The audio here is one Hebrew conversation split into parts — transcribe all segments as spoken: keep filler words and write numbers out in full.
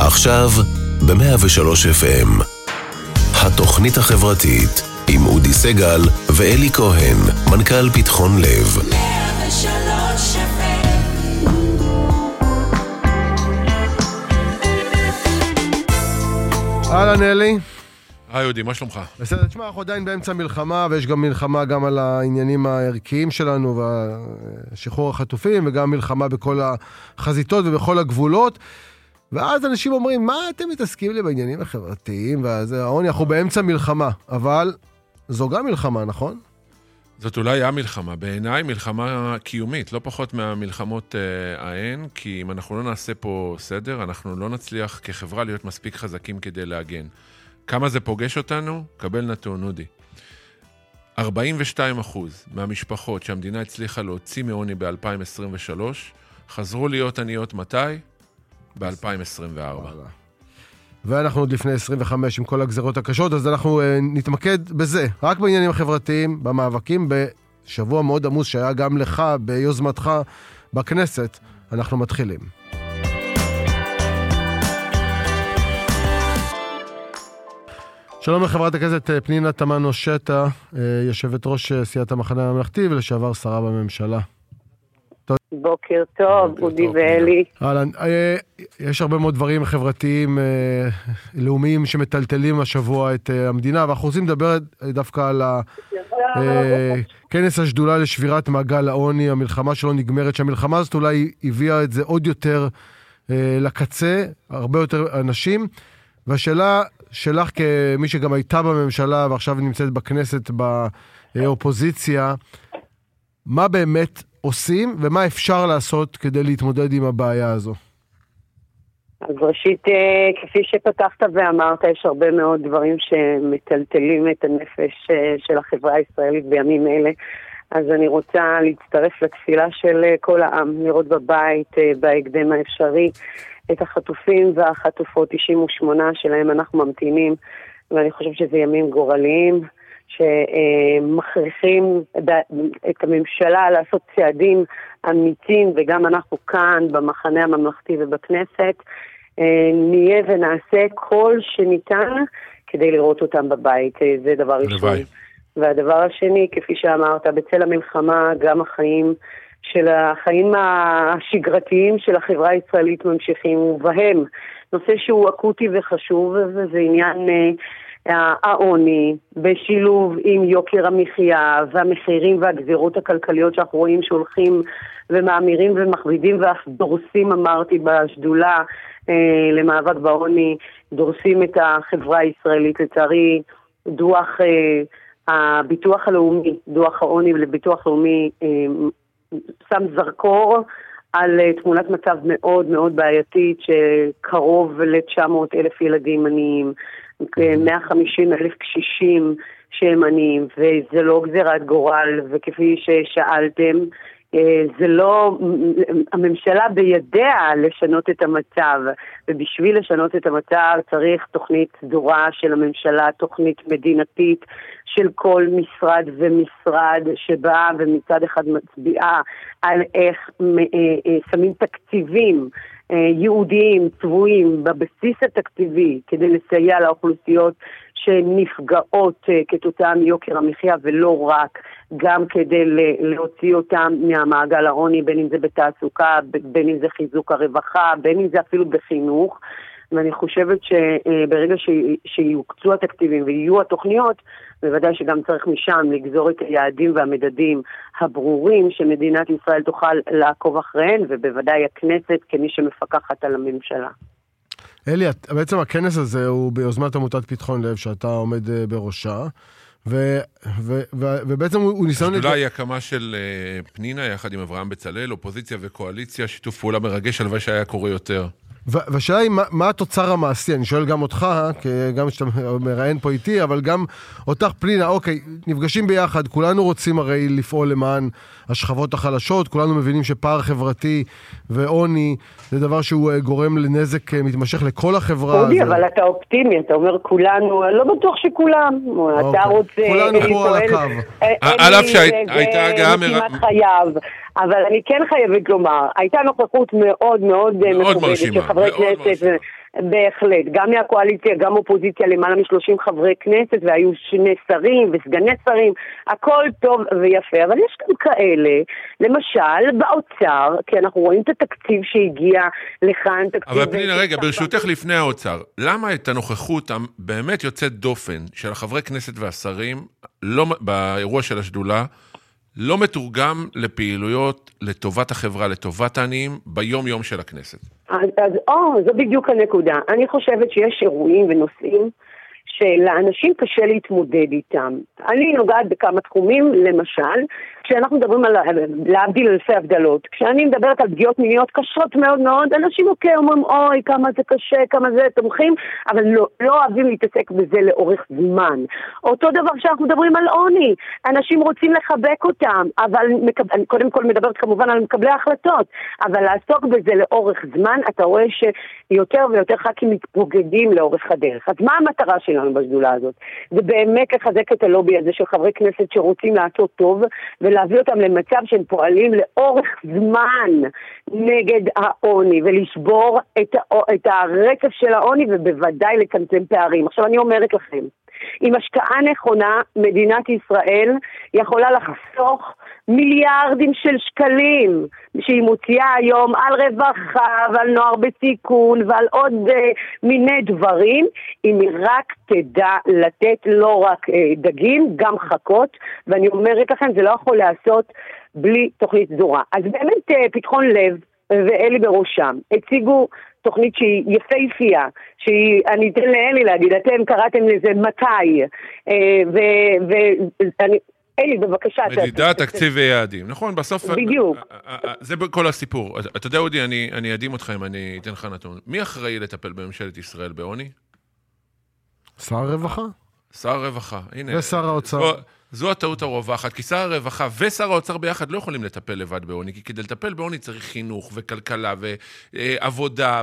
עכשיו ב-מאה ושלוש אף אם, התוכנית החברתית עם אודי סגל ואלי כהן, מנכ"ל פתחון לב. מאה ושלוש אף אם. אהלן אלי. היי אודי, מה שלומך? בסדר, תשמע, אנחנו עדיין באמצע מלחמה, ויש גם מלחמה גם על העניינים הערכיים שלנו, והשחרור החטופים, וגם מלחמה בכל החזיתות ובכל הגבולות. ואז אנשים אומרים, מה אתם מתעסקים לי בעניינים החברתיים? וזה העוני, אנחנו באמצע מלחמה, אבל זו גם מלחמה, נכון? זאת אולי המלחמה, בעיניי מלחמה קיומית, לא פחות מהמלחמות אה, ההן, כי אם אנחנו לא נעשה פה סדר, אנחנו לא נצליח כחברה להיות מספיק חזקים כדי להגן. כמה זה פוגש אותנו? קבל נתון, אודי. ארבעים ושתיים אחוז מהמשפחות שהמדינה הצליחה להוציא מעוני ב-אלפיים עשרים ושלוש, חזרו להיות עניות מתי? ב-אלפיים עשרים וארבע. ואנחנו עוד לפני עשרים וחמש עם כל הגזרות הקשות, אז אנחנו uh, נתמקד בזה, רק בעניינים החברתיים, במאבקים, בשבוע מאוד עמוס שהיה גם לך, ביוזמתך בכנסת. אנחנו מתחילים. שלום לחברת הכנסת פנינה תמנו שטה, יושבת ראש סיעת המחנה הממלכתי ולשעבר שרה בממשלה. בוקר טוב, אודי ואלי. אהלן, יש הרבה מאוד דברים חברתיים לאומיים שמטלטלים השבוע את המדינה, ואנחנו רוצים לדבר דווקא על כנס השדולה לשבירת מעגל העוני, המלחמה שלא נגמרת, שהמלחמה הזאת אולי הביאה את זה עוד יותר לקצה, הרבה יותר אנשים, והשאלה שלך כמי שגם הייתה בממשלה ועכשיו נמצאת בכנסת באופוזיציה, מה באמת עושים ומה אפשר לעשות כדי להתמודד עם הבעיה הזו? אז ראשית, כפי שפתחת ואמרת, יש הרבה מאוד דברים שמטלטלים את הנפש של החברה הישראלית בימים אלה. אז אני רוצה להצטרף לתפילה של כל העם, לראות בבית בהקדם האפשרי את החטופים והחטופות תשעים ושמונה שלהם אנחנו ממתינים, ואני חושב שזה ימים גורליים שמכריחים את הממשלה לעשות צעדים אמיתיים, וגם אנחנו כאן במחנה הממלכתי ובכנסת נהיה ונעשה כל שניתן כדי לראות אותם בבית. זה דבר ראשון. והדבר השני, כפי שאמרת, בצל המלחמה גם החיים של החיים השגרתיים של החברה הישראלית ממשיכים, ובהם נושא שהוא אקוטי וחשוב, וזה עניין העוני, בשילוב עם יוקר המחיה והמחירים והגזירות הכלכליות שאנחנו רואים שהולכים ומאמירים ומכבידים ואף דורסים, אמרתי בשדולה אה, למאבק בעוני, דורסים את החברה הישראלית. לצערי דוח אה, הביטוח הלאומי, דוח העוני לביטוח לאומי אה, שם זרקור על תמונת מצב מאוד מאוד בעייתית, שקרוב ל-תשע מאות אלף ילדים עניים, מאה וחמישים אלף קשישים שהם עניים, וזה לא גזירת גורל, וכפי ששאלתם, זה לא, הממשלה בידיה לשנות את המצב, ובשביל לשנות את המצב צריך תוכנית סדורה של הממשלה, תוכנית מדינתית של כל משרד ומשרד שבאה ומצד אחד מצביעה על איך שמים תקציבים יהודיים, צבועים, בבסיס התקציבי, כדי לסייע לאוכלוסיות שנפגעות כתוצאה מיוקר המחיה, ולא רק, גם כדי להוציא אותם מהמעגל העוני, בין אם זה בתעסוקה, בין אם זה חיזוק הרווחה, בין אם זה אפילו בחינוך. ואני חושבת שברגע שיוקצו התקציבים ויהיו התוכניות, בוודאי שגם צריך משם לגזור את היעדים והמדדים הברורים שמדינת ישראל תוכל לעקוב אחריהן, ובוודאי הכנסת כמי שמפקחת על הממשלה. אלי, בעצם הכנס הזה הוא ביוזמת עמותת פתחון לב שאתה עומד בראשה, ו, ו, ו, ובעצם הוא ניסיון... השדולה היא הקמה של uh, פנינה יחד עם אברהם בצלאל, אופוזיציה וקואליציה, שיתוף פעולה מרגש, הלוואי שהיה קורה יותר. והשאלה היא, מה, מה התוצר המעשי? אני שואל גם אותך, כי גם שאתה מראיין פה איתי, אבל גם אותך פנינה, אוקיי, נפגשים ביחד, כולנו רוצים הרי לפעול למען השכבות החלשות, כולנו מבינים שפער חברתי ועוני זה דבר שהוא גורם לנזק מתמשך לכל החברה. אודי, אבל אתה אופטימי, אתה אומר כולנו, לא בטוח שכולם, אתה רוצה... כולנו פה על הקו. על אף שהייתה גם... חייב. אבל אני כן חייבת לומר, הייתה נוכחות מאוד מאוד מכובדת של חברי כנסת בהחלט, גם מהקואליציה, גם אופוזיציה, למעלה מ-שלושים חברי כנסת, והיו שני שרים וסגני שרים, הכל טוב ויפה, אבל יש גם כאלה, למשל, באוצר, כי אנחנו רואים את התקציב שהגיע לכאן, אבל פנינה, רגע, ברשותך לפני האוצר, למה את הנוכחות באמת יוצאת דופן של חברי כנסת והשרים, לא, באירוע של השדולה, לא מתורגם לפעילויות לטובת החברה, לטובת העניים, ביום יום של הכנסת? אז, אז או, זו בדיוק הנקודה. אני חושבת שיש אירועים ונושאים שלאנשים קשה להתמודד איתם. אני נוגעת בכמה תחומים, למשל, כשאנחנו מדברים על להבדיל אלפי הבדלות, כשאני מדברת על פגיעות מיניות קשות מאוד מאוד, אנשים אוקיי, אומרים, אוי, כמה זה קשה, כמה זה תומכים, אבל לא, לא אוהבים להתעסק בזה לאורך זמן. אותו דבר כשאנחנו מדברים על עוני, אנשים רוצים לחבק אותם, אבל אני קודם כל מדברת כמובן על מקבלי ההחלטות, אבל לעסוק בזה לאורך זמן, אתה רואה שיותר ויותר ח"כים מתפוגגים לאורך הדרך. אז מה המטרה שלנו בשדולה הזאת? זה באמת לחזק את הלובי הזה של חברי כנסת שרוצים לעשות טוב, ולהביא אותם למצב שהם פועלים לאורך זמן נגד העוני, ולשבור את, את הרצף של העוני, ובוודאי לצמצם פערים. עכשיו אני אומרת לכם, עם השקעה נכונה, מדינת ישראל יכולה לחסוך מיליארדים של שקלים שהיא מוציאה היום על רווחה ועל נוער בסיכון ועל עוד uh, מיני דברים, אם היא רק תדע לתת לא רק uh, דגים, גם חכות, ואני אומרת לכם, זה לא יכול לעשות בלי תוכנית סדורה. אז באמת uh, פתחון לב ואלי בראשם הציגו תוכנית שהיא יפהפייה, שאני אתן לאלי להגיד, אתם קראתם לזה מתי, ואני, אלי, בבקשה. מדידה, תקציב ויעדים, נכון, בסוף, בדיוק. זה כל הסיפור. אתה יודע, אודי, אני אעדים אותך אם אני אתן לך נתון. מי אחראי לטפל בממשלת ישראל בעוני? שר הרווחה. שר הרווחה, הנה. ושר האוצר. זו הטעות הרווחת, כי שר הרווחה ושר האוצר ביחד לא יכולים לטפל לבד בעוני, כי כדי לטפל בעוני צריך חינוך וכלכלה ועבודה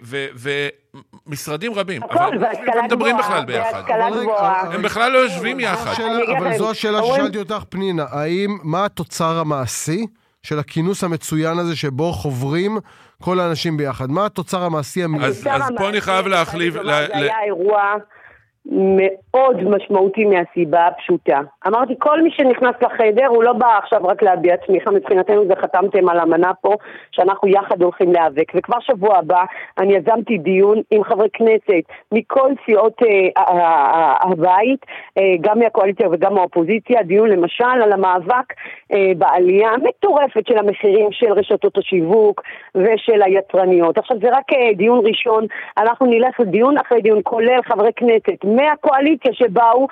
ומשרדים רבים. אבל הם מדברים בכלל ביחד. הם בכלל לא יושבים יחד. אבל זו השאלה ששאלתי אותך, פנינה, האם, מה התוצר המעשי של הכינוס המצוין הזה שבו חוברים כל האנשים ביחד? מה התוצר המעשי המעשי? אז פה אני חייב להחליף... זה היה אירוע מאוד משמעותי מהסיבה הפשוטה. אמרתי, כל מי שנכנס לחדר, הוא לא בא עכשיו רק להביע צמיחה, מבחינתנו זה חתמתם על אמנה פה, שאנחנו יחד הולכים להיאבק. וכבר שבוע הבא, אני יזמתי דיון עם חברי כנסת, מכל סיעות אה, הבית, אה, גם מהקואליציה וגם מהאופוזיציה, דיון למשל על המאבק אה, בעלייה מטורפת של המחירים של רשתות השיווק ושל היצרניות. עכשיו זה רק אה, דיון ראשון, אנחנו נלך לדיון אחרי דיון, כולל חברי כנסת, מהקואליציה שבאו,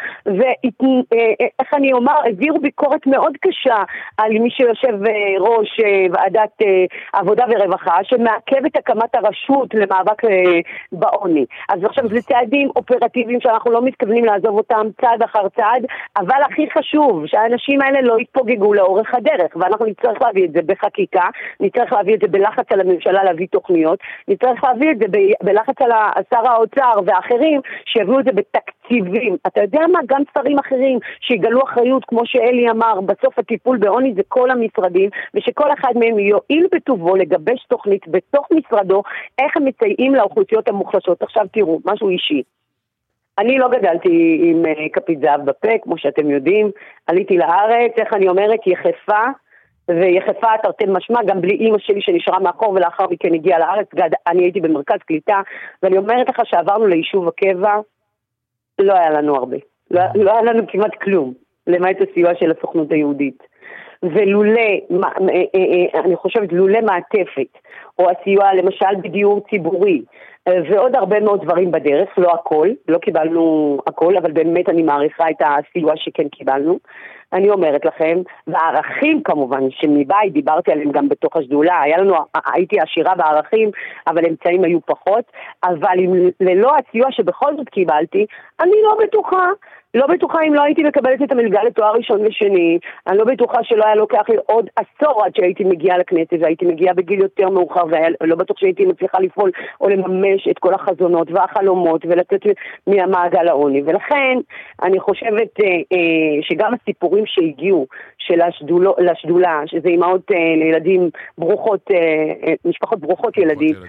ואיך אני אומר, הביאו ביקורת מאוד קשה על מי שיושב ראש ועדת עבודה ורווחה, שמעכב את הקמת הרשות למאבק בעוני. אז עכשיו זה צעדים אופרטיביים שאנחנו לא מתכוונים לעזוב אותם צעד אחר צעד, אבל הכי חשוב, שהאנשים האלה לא יתפוגגו לאורך הדרך, ואנחנו נצטרך להביא את זה בחקיקה, נצטרך להביא את זה בלחץ על הממשלה להביא תוכניות, נצטרך להביא את זה בלחץ על שר האוצר ואחרים, שיביאו את זה בתקציבים. אתה יודע מה? גם שרים אחרים שיגלו אחריות, כמו שאלי אמר, בסוף הטיפול בעוני זה כל המשרדים, ושכל אחד מהם יועיל בטובו לגבש תוכנית בתוך משרדו, איך הם מסייעים לאוכלוסיות המוחלשות. עכשיו תראו, משהו אישי. אני לא גדלתי עם כפית זהב בפה, כמו שאתם יודעים, עליתי לארץ, איך אני אומרת, יחפה, ויחפה תרתי משמע, גם בלי אמא שלי שנשארה מאחור ולאחר מכן הגיעה לארץ, אני הייתי במרכז קליטה, ואני אומרת לך שעברנו ליישוב הקבע, לא היה לנו הרבה. לא, לא היה לנו כמעט כלום, למעט הסיוע של הסוכנות היהודית. ולולא, אני חושבת, לולא מעטפת, או הסיוע למשל בדיור ציבורי, ועוד הרבה מאוד דברים בדרך, לא הכל, לא קיבלנו הכל, אבל באמת אני מעריכה את הסיוע שכן קיבלנו. אני אומרת לכם, והערכים כמובן, שמבית דיברתי עליהם גם בתוך השדולה, היה לנו, הייתי עשירה בערכים, אבל אמצעים היו פחות, אבל אם, ללא הסיוע שבכל זאת קיבלתי, אני לא בטוחה, לא בטוחה אם לא הייתי מקבלת את המלגה לתואר ראשון ושני, אני לא בטוחה שלא היה לוקח לי עוד עשור עד שהייתי מגיעה לכנסת, והייתי מגיעה בגיל יותר מאוחר, ולא בטוח שהייתי מצליחה לפעול או לממש את כל החזונות והחלומות, ולצאת מהמעגל העוני. ולכן אני חושבת אה, אה, שגם הסיפורים שהגיעו של השדולו, לשדולה, שזה אימהות אה, לילדים ברוכות, אה, משפחות ברוכות ילדים,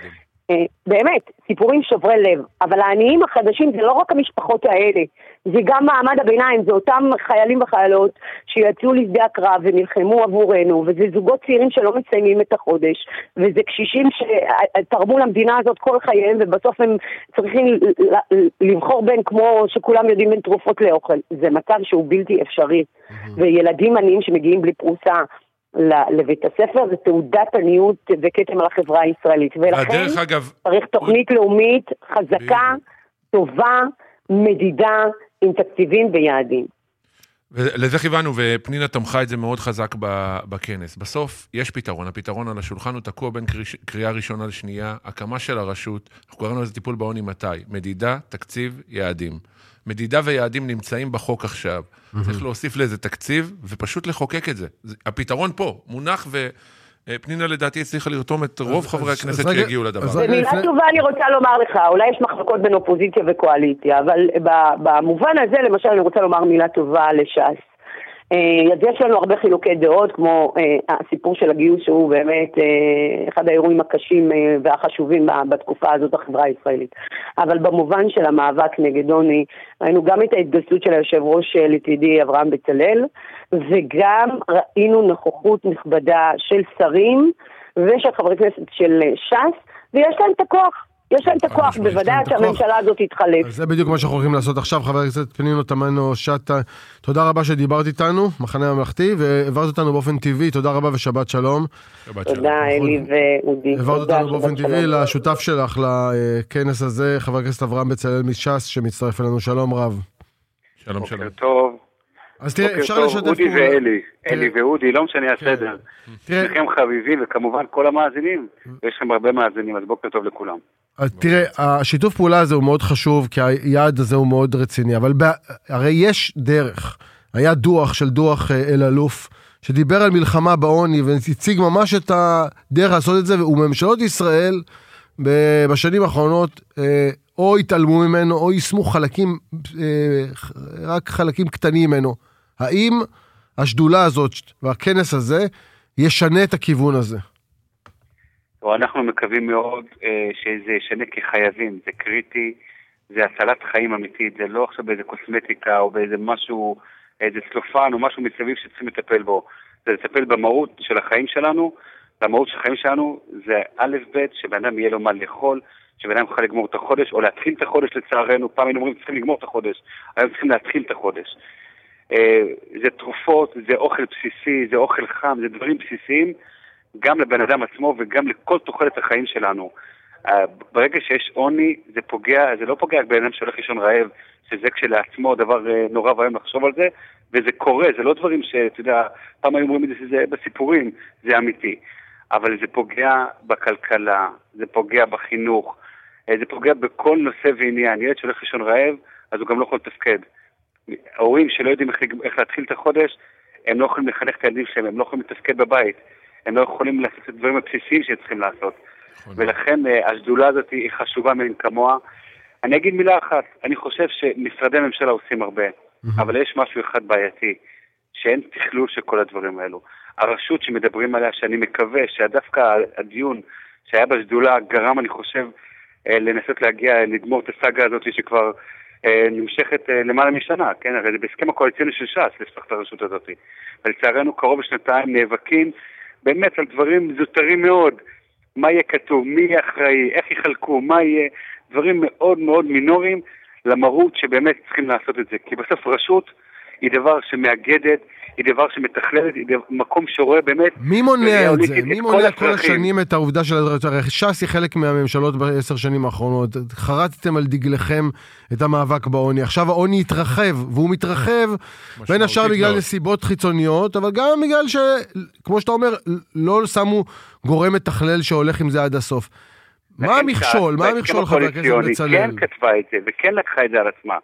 באמת, סיפורים שוברי לב, אבל העניים החדשים זה לא רק המשפחות האלה, זה גם מעמד הביניים, זה אותם חיילים וחיילות שיצאו לשדה הקרב ונלחמו עבורנו, וזה זוגות צעירים שלא מסיימים את החודש, וזה קשישים שתרמו למדינה הזאת כל חייהם, ובסוף הם צריכים לבחור בין, כמו שכולם יודעים, בין תרופות לאוכל. זה מצב שהוא בלתי אפשרי, וילדים עניים שמגיעים בלי פרוסה לבית הספר, זה תעודת עניות וכתם על החברה הישראלית. ולכן אגב, צריך תוכנית הוא... לאומית חזקה, טובה, מדידה, עם תקציבים ויעדים. ולזה כיוונו, ופנינה תמכה את זה מאוד חזק בכנס. בסוף יש פתרון, הפתרון על השולחן הוא תקוע בין קריאה ראשונה לשנייה, הקמה של הרשות, אנחנו קראנו לזה טיפול בעוני מתי, מדידה, תקציב, יעדים. מדידה ויעדים נמצאים בחוק עכשיו. צריך להוסיף לזה תקציב, ופשוט לחוקק את זה. הפתרון פה, מונח ופנינה לדעתי הצליחה לרתום את רוב חברי הכנסת שהגיעו לדבר. במילה טובה אני רוצה לומר לך, אולי יש מחלוקות בין אופוזיציה וקואליציה, אבל במובן הזה למשל אני רוצה לומר מילה טובה לש"ס. יש לנו הרבה חילוקי דעות, כמו הסיפור של הגיוס שהוא באמת אחד האירועים הקשים והחשובים בתקופה הזאת בחברה הישראלית. אבל במובן של המאבק נגד עוני, ראינו גם את ההתגייסות של היושב ראש לצידי אברהם בצלאל, וגם ראינו נוכחות נכבדה של שרים ושל חברי כנסת של ש"ס, ויש להם את הכוח. יש להם את הכוח, בוודאי שהממשלה הזאת תתחלף. זה בדיוק מה שאנחנו הולכים לעשות עכשיו, חבר הכנסת פנינה תמנו שטה. תודה רבה שדיברת איתנו, מחנה הממלכתי, והעברת אותנו באופן טבעי, תודה רבה ושבת שלום. תודה, אלי ואודי. העברת אותנו באופן טבעי לשותף שלך לכנס הזה, חבר הכנסת אברהם בצלאל מש"ס, שמצטרף אלינו. שלום רב. שלום, שלום. בוקר טוב. אז תראה, אפשר לשתף אודי ואלי, אלי ואודי, לא משנה הסדר. שניכם חביבים, וכמובן כל המאזינים, ויש לכם הרבה מאזינים, אז בוקר טוב לכולם. תראה, השיתוף פעולה הזה הוא מאוד חשוב, כי היעד הזה הוא מאוד רציני, אבל הרי יש דרך. היה דוח של דוח אל-אלוף, שדיבר על מלחמה בעוני, והציג ממש את הדרך לעשות את זה, וממשלות ישראל בשנים האחרונות או התעלמו ממנו, או ישמו חלקים, רק חלקים קטנים ממנו. האם השדולה הזאת והכנס הזה ישנה את הכיוון הזה? אנחנו מקווים מאוד שזה ישנה כחייבים, זה קריטי, זה הצלת חיים אמיתית, זה לא עכשיו באיזה קוסמטיקה או באיזה משהו, איזה צלופן או משהו מסביב שצריכים לטפל בו. זה לטפל במהות של החיים שלנו, במהות של החיים שלנו זה א' ב' שבן אדם יהיה לו מה לאכול, שבן אדם יוכל לגמור את החודש, או להתחיל את החודש לצערנו, פעם היינו אומרים צריכים לגמור את החודש, היום צריכים להתחיל את החודש. זה תרופות, זה אוכל בסיסי, זה אוכל חם, זה דברים בסיסיים, גם לבן אדם עצמו וגם לכל תוחלת החיים שלנו. ברגע שיש עוני, זה פוגע, זה לא פוגע בן אדם שהולך לישון רעב, שזה כשלעצמו דבר נורא והיום לחשוב על זה, וזה קורה, זה לא דברים שאתה יודע, פעם היו אומרים את זה בסיפורים, זה אמיתי. אבל זה פוגע בכלכלה, זה פוגע בחינוך, זה פוגע בכל נושא ועניין. ילד שהולך לישון רעב, אז הוא גם לא יכול לתפקד. ההורים שלא יודעים איך, איך להתחיל את החודש, הם לא יכולים לחנך את הילדים שלהם, הם לא יכולים לתפקד בבית, הם לא יכולים לעשות את הדברים הבסיסיים שצריכים לעשות. ולכן השדולה הזאת היא חשובה מן כמוה. אני אגיד מילה אחת, אני חושב שמשרדי הממשלה עושים הרבה, אבל יש משהו אחד בעייתי, שאין תכלול של כל הדברים האלו. הרשות שמדברים עליה, שאני מקווה שדווקא הדיון שהיה בשדולה גרם, אני חושב, לנסות להגיע, לגמור את הסאגה הזאת שכבר נמשכת למעלה משנה, כן? הרי זה בהסכם הקואליציוני של ש"ס לפתח את הרשות הזאת. ולצערנו קרוב לשנתיים נאבקים באמת על דברים זוטרים מאוד. מה יהיה כתוב, מי יהיה אחראי, איך יחלקו, מה יהיה, דברים מאוד מאוד מינוריים למהות שבאמת צריכים לעשות את זה. כי בסוף רשות היא דבר שמאגדת, היא דבר שמתכללת, היא דבר, מקום שרואה באמת... מי מונע את זה? מי מונע כל השנים את העובדה של... ש"ס היא חלק מהממשלות בעשר שנים האחרונות. חרטתם על דגלכם את המאבק בעוני. עכשיו העוני יתרחב, והוא מתרחב בין השאר בגלל נסיבות חיצוניות, אבל גם בגלל ש... כמו שאתה אומר, לא שמו גורם מתכלל שהולך עם זה עד הסוף. מה המכשול? מה המכשול, חבר הכנסת בצלאל? כן כתבה את זה, וכן לקחה את זה על עצמה.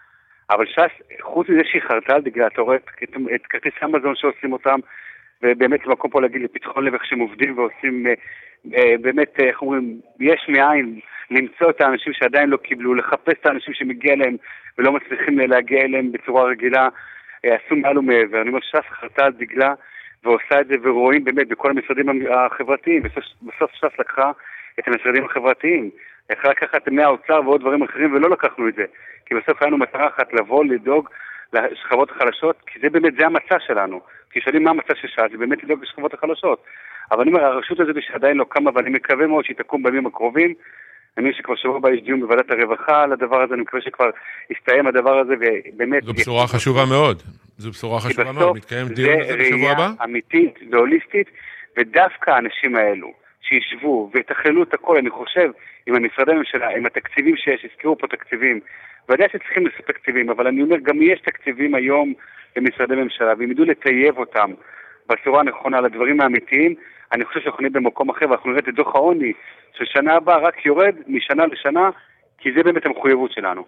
אבל ש"ס, חוץ מזה שהיא חרטה על דגלה, אתה רואה את, את כרטיס אמזון שעושים אותם, ובאמת זה מקום פה להגיד לפיתחון לב איך שהם עובדים ועושים, אה, באמת, איך אומרים, יש מאין למצוא את האנשים שעדיין לא קיבלו, לחפש את האנשים שמגיע להם ולא מצליחים להגיע אליהם בצורה רגילה, אה, עשו מעל ומעבר. אני אומר, ש"ס חרטה על דגלה ועושה את זה, ורואים באמת בכל המשרדים החברתיים, בסוף, בסוף ש"ס לקחה את המשרדים החברתיים. איך לקחת מהאוצר ועוד דברים אחרים, ולא לקחנו את זה. כי בסוף היינו מטרה אחת לבוא, לדאוג לשכבות החלשות, כי זה באמת, זה המצע שלנו. כי שואלים מה המצע של ש"ס, זה באמת לדאוג לשכבות החלשות. אבל אני אומר, הרשות הזאת שעדיין לא קמה, ואני מקווה מאוד שהיא תקום בימים הקרובים. אני חושב שכבר שבוע הבא יש דיון בוועדת הרווחה על הדבר הזה, אני מקווה שכבר יסתיים הדבר הזה, ובאמת... זו בשורה חשובה מאוד. זו בשורה חשובה מאוד. מתקיים דיון הזה בשבוע הבא? זה ראייה אמיתית והוליסטית, ודווקא האנשים האלו שישבו ויתכללו את הכל, אני חושב, עם המשרדי הממשלה, עם התקציבים שיש, הזכירו פה תקציבים, ודאי שצריכים לעשות תקציבים, אבל אני אומר, גם יש תקציבים היום למשרדי ממשלה, והם ידעו לטייב אותם בצורה הנכונה לדברים האמיתיים. אני חושב שאנחנו נהיה במקום אחר, ואנחנו נראה את דוח העוני של שנה הבאה רק יורד משנה לשנה, כי זה באמת המחויבות שלנו.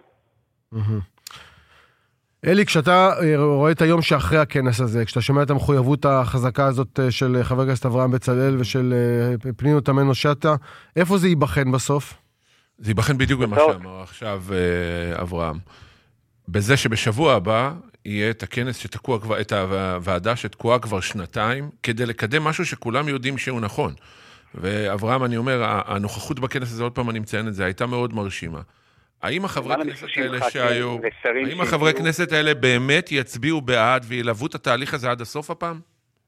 אלי, כשאתה רואה את היום שאחרי הכנס הזה, כשאתה שומע את המחויבות החזקה הזאת של חבר הכנסת אברהם בצלאל ושל פנינו תמנו שטה, איפה זה ייבחן בסוף? זה ייבחן בדיוק במה שאמר עכשיו אברהם. בזה שבשבוע הבא יהיה את הכנס שתקוע כבר, את הוועדה שתקועה כבר שנתיים, כדי לקדם משהו שכולם יודעים שהוא נכון. ואברהם, אני אומר, הנוכחות בכנס הזה, עוד פעם אני מציין את זה, הייתה מאוד מרשימה. האם החברי כנסת האלה שהיו, האם החברי כנסת האלה באמת יצביעו בעד וילוו את התהליך הזה עד הסוף הפעם?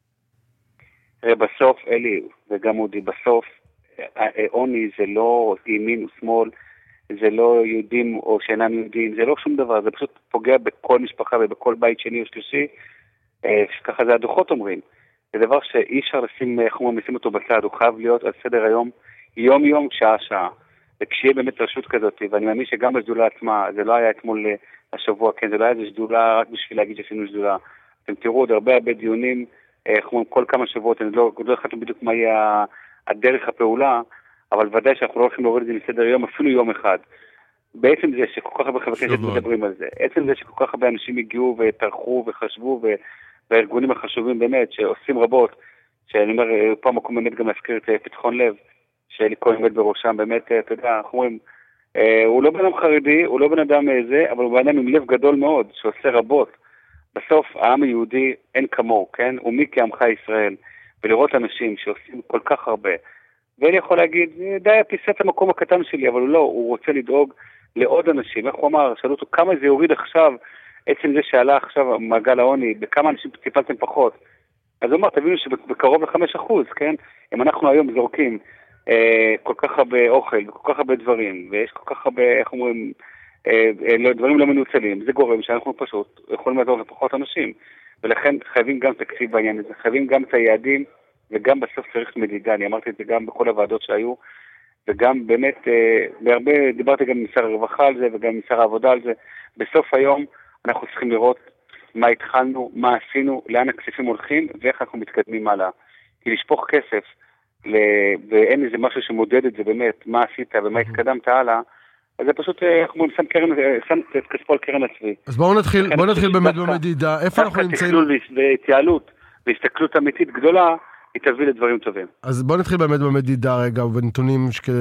בסוף, אלי, וגם אודי, בסוף, עוני זה לא ימין ושמאל, זה לא יהודים או שאינם יהודים, זה לא שום דבר, זה פשוט פוגע בכל משפחה ובכל בית שני או שלישי, ככה זה הדוחות אומרים. זה דבר שאי אפשר לשים, איך אומרים, לשים אותו בצד, הוא חייב להיות על סדר היום, יום יום, שעה שעה. וכשיהיה באמת רשות כזאת, ואני מאמין שגם בשדולה עצמה, זה לא היה אתמול השבוע, כן, זה לא היה איזו שדולה רק בשביל להגיד שעשינו שדולה. אתם תראו עוד הרבה הרבה דיונים, איך אומרים, כל כמה שבועות, אני לא, לא החלטנו בדיוק מה יהיה הדרך הפעולה, אבל ודאי שאנחנו לא הולכים להוריד את זה מסדר יום, אפילו יום אחד. בעצם זה שכל כך הרבה חברי כנסת מדברים על זה, עצם זה שכל כך הרבה אנשים הגיעו וטרחו וחשבו, והארגונים החשובים באמת, שעושים רבות, שאני אומר, פעם מקום באמת גם להזכיר את פתחון לב, שאלי כהן עומד בראשם, באמת, אתה יודע, אנחנו אומרים, הוא לא בן אדם חרדי, הוא לא בן אדם זה, אבל הוא בן אדם עם לב גדול מאוד, שעושה רבות. בסוף, העם היהודי אין כמוהו, כן? הוא מי כעמך ישראל, ולראות אנשים שעושים כל כך הרבה, ואלי יכול להגיד, די, פיסת את המקום הקטן שלי, אבל לא, הוא רוצה לדאוג לעוד אנשים. איך הוא אמר? שאלו אותו, כמה זה יוריד עכשיו, עצם זה שעלה עכשיו מעגל העוני, בכמה אנשים טיפלתם פחות? אז הוא אמר, תבינו שבקרוב לחמש אחוז, כן? אם אנחנו היום זורקים אה, כל כך הרבה אוכל, וכל כך הרבה דברים, ויש כל כך הרבה, איך אומרים, אה, אה, דברים לא מנוצלים, זה גורם שאנחנו פשוט יכולים לעזור לפחות אנשים. ולכן חייבים גם תקציב בעניין הזה, חייבים גם את היעדים, וגם בסוף צריך מדידה, אני אמרתי את זה גם בכל הוועדות שהיו, וגם באמת, אה, בהרבה, דיברתי גם עם שר הרווחה על זה, וגם עם שר העבודה על זה, בסוף היום אנחנו צריכים לראות מה התחלנו, מה עשינו, לאן הכספים הולכים, ואיך אנחנו מתקדמים הלאה. כי לשפוך כסף, ל... ואין איזה משהו שמודד את זה באמת, מה עשית ומה התקדמת הלאה, אז זה פשוט, אנחנו שם קרן, שם את כספו על קרן הצבי. אז בואו נתחיל, בואו נתחיל באמת במדידה, איפה אנחנו נמצאים? והתייעלות, והסתכלות אמיתית גדולה, היא תביא לדברים טובים. אז בואו נתחיל באמת במדידה רגע, ובנתונים שכאלה,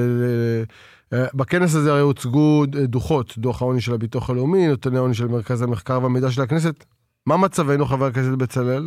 בכנס הזה הרי הוצגו דוחות, דוח העוני של הביטוח הלאומי, נתוני העוני של מרכז המחקר והמידע של הכנסת. מה מצבנו, חבר הכנסת בצלאל?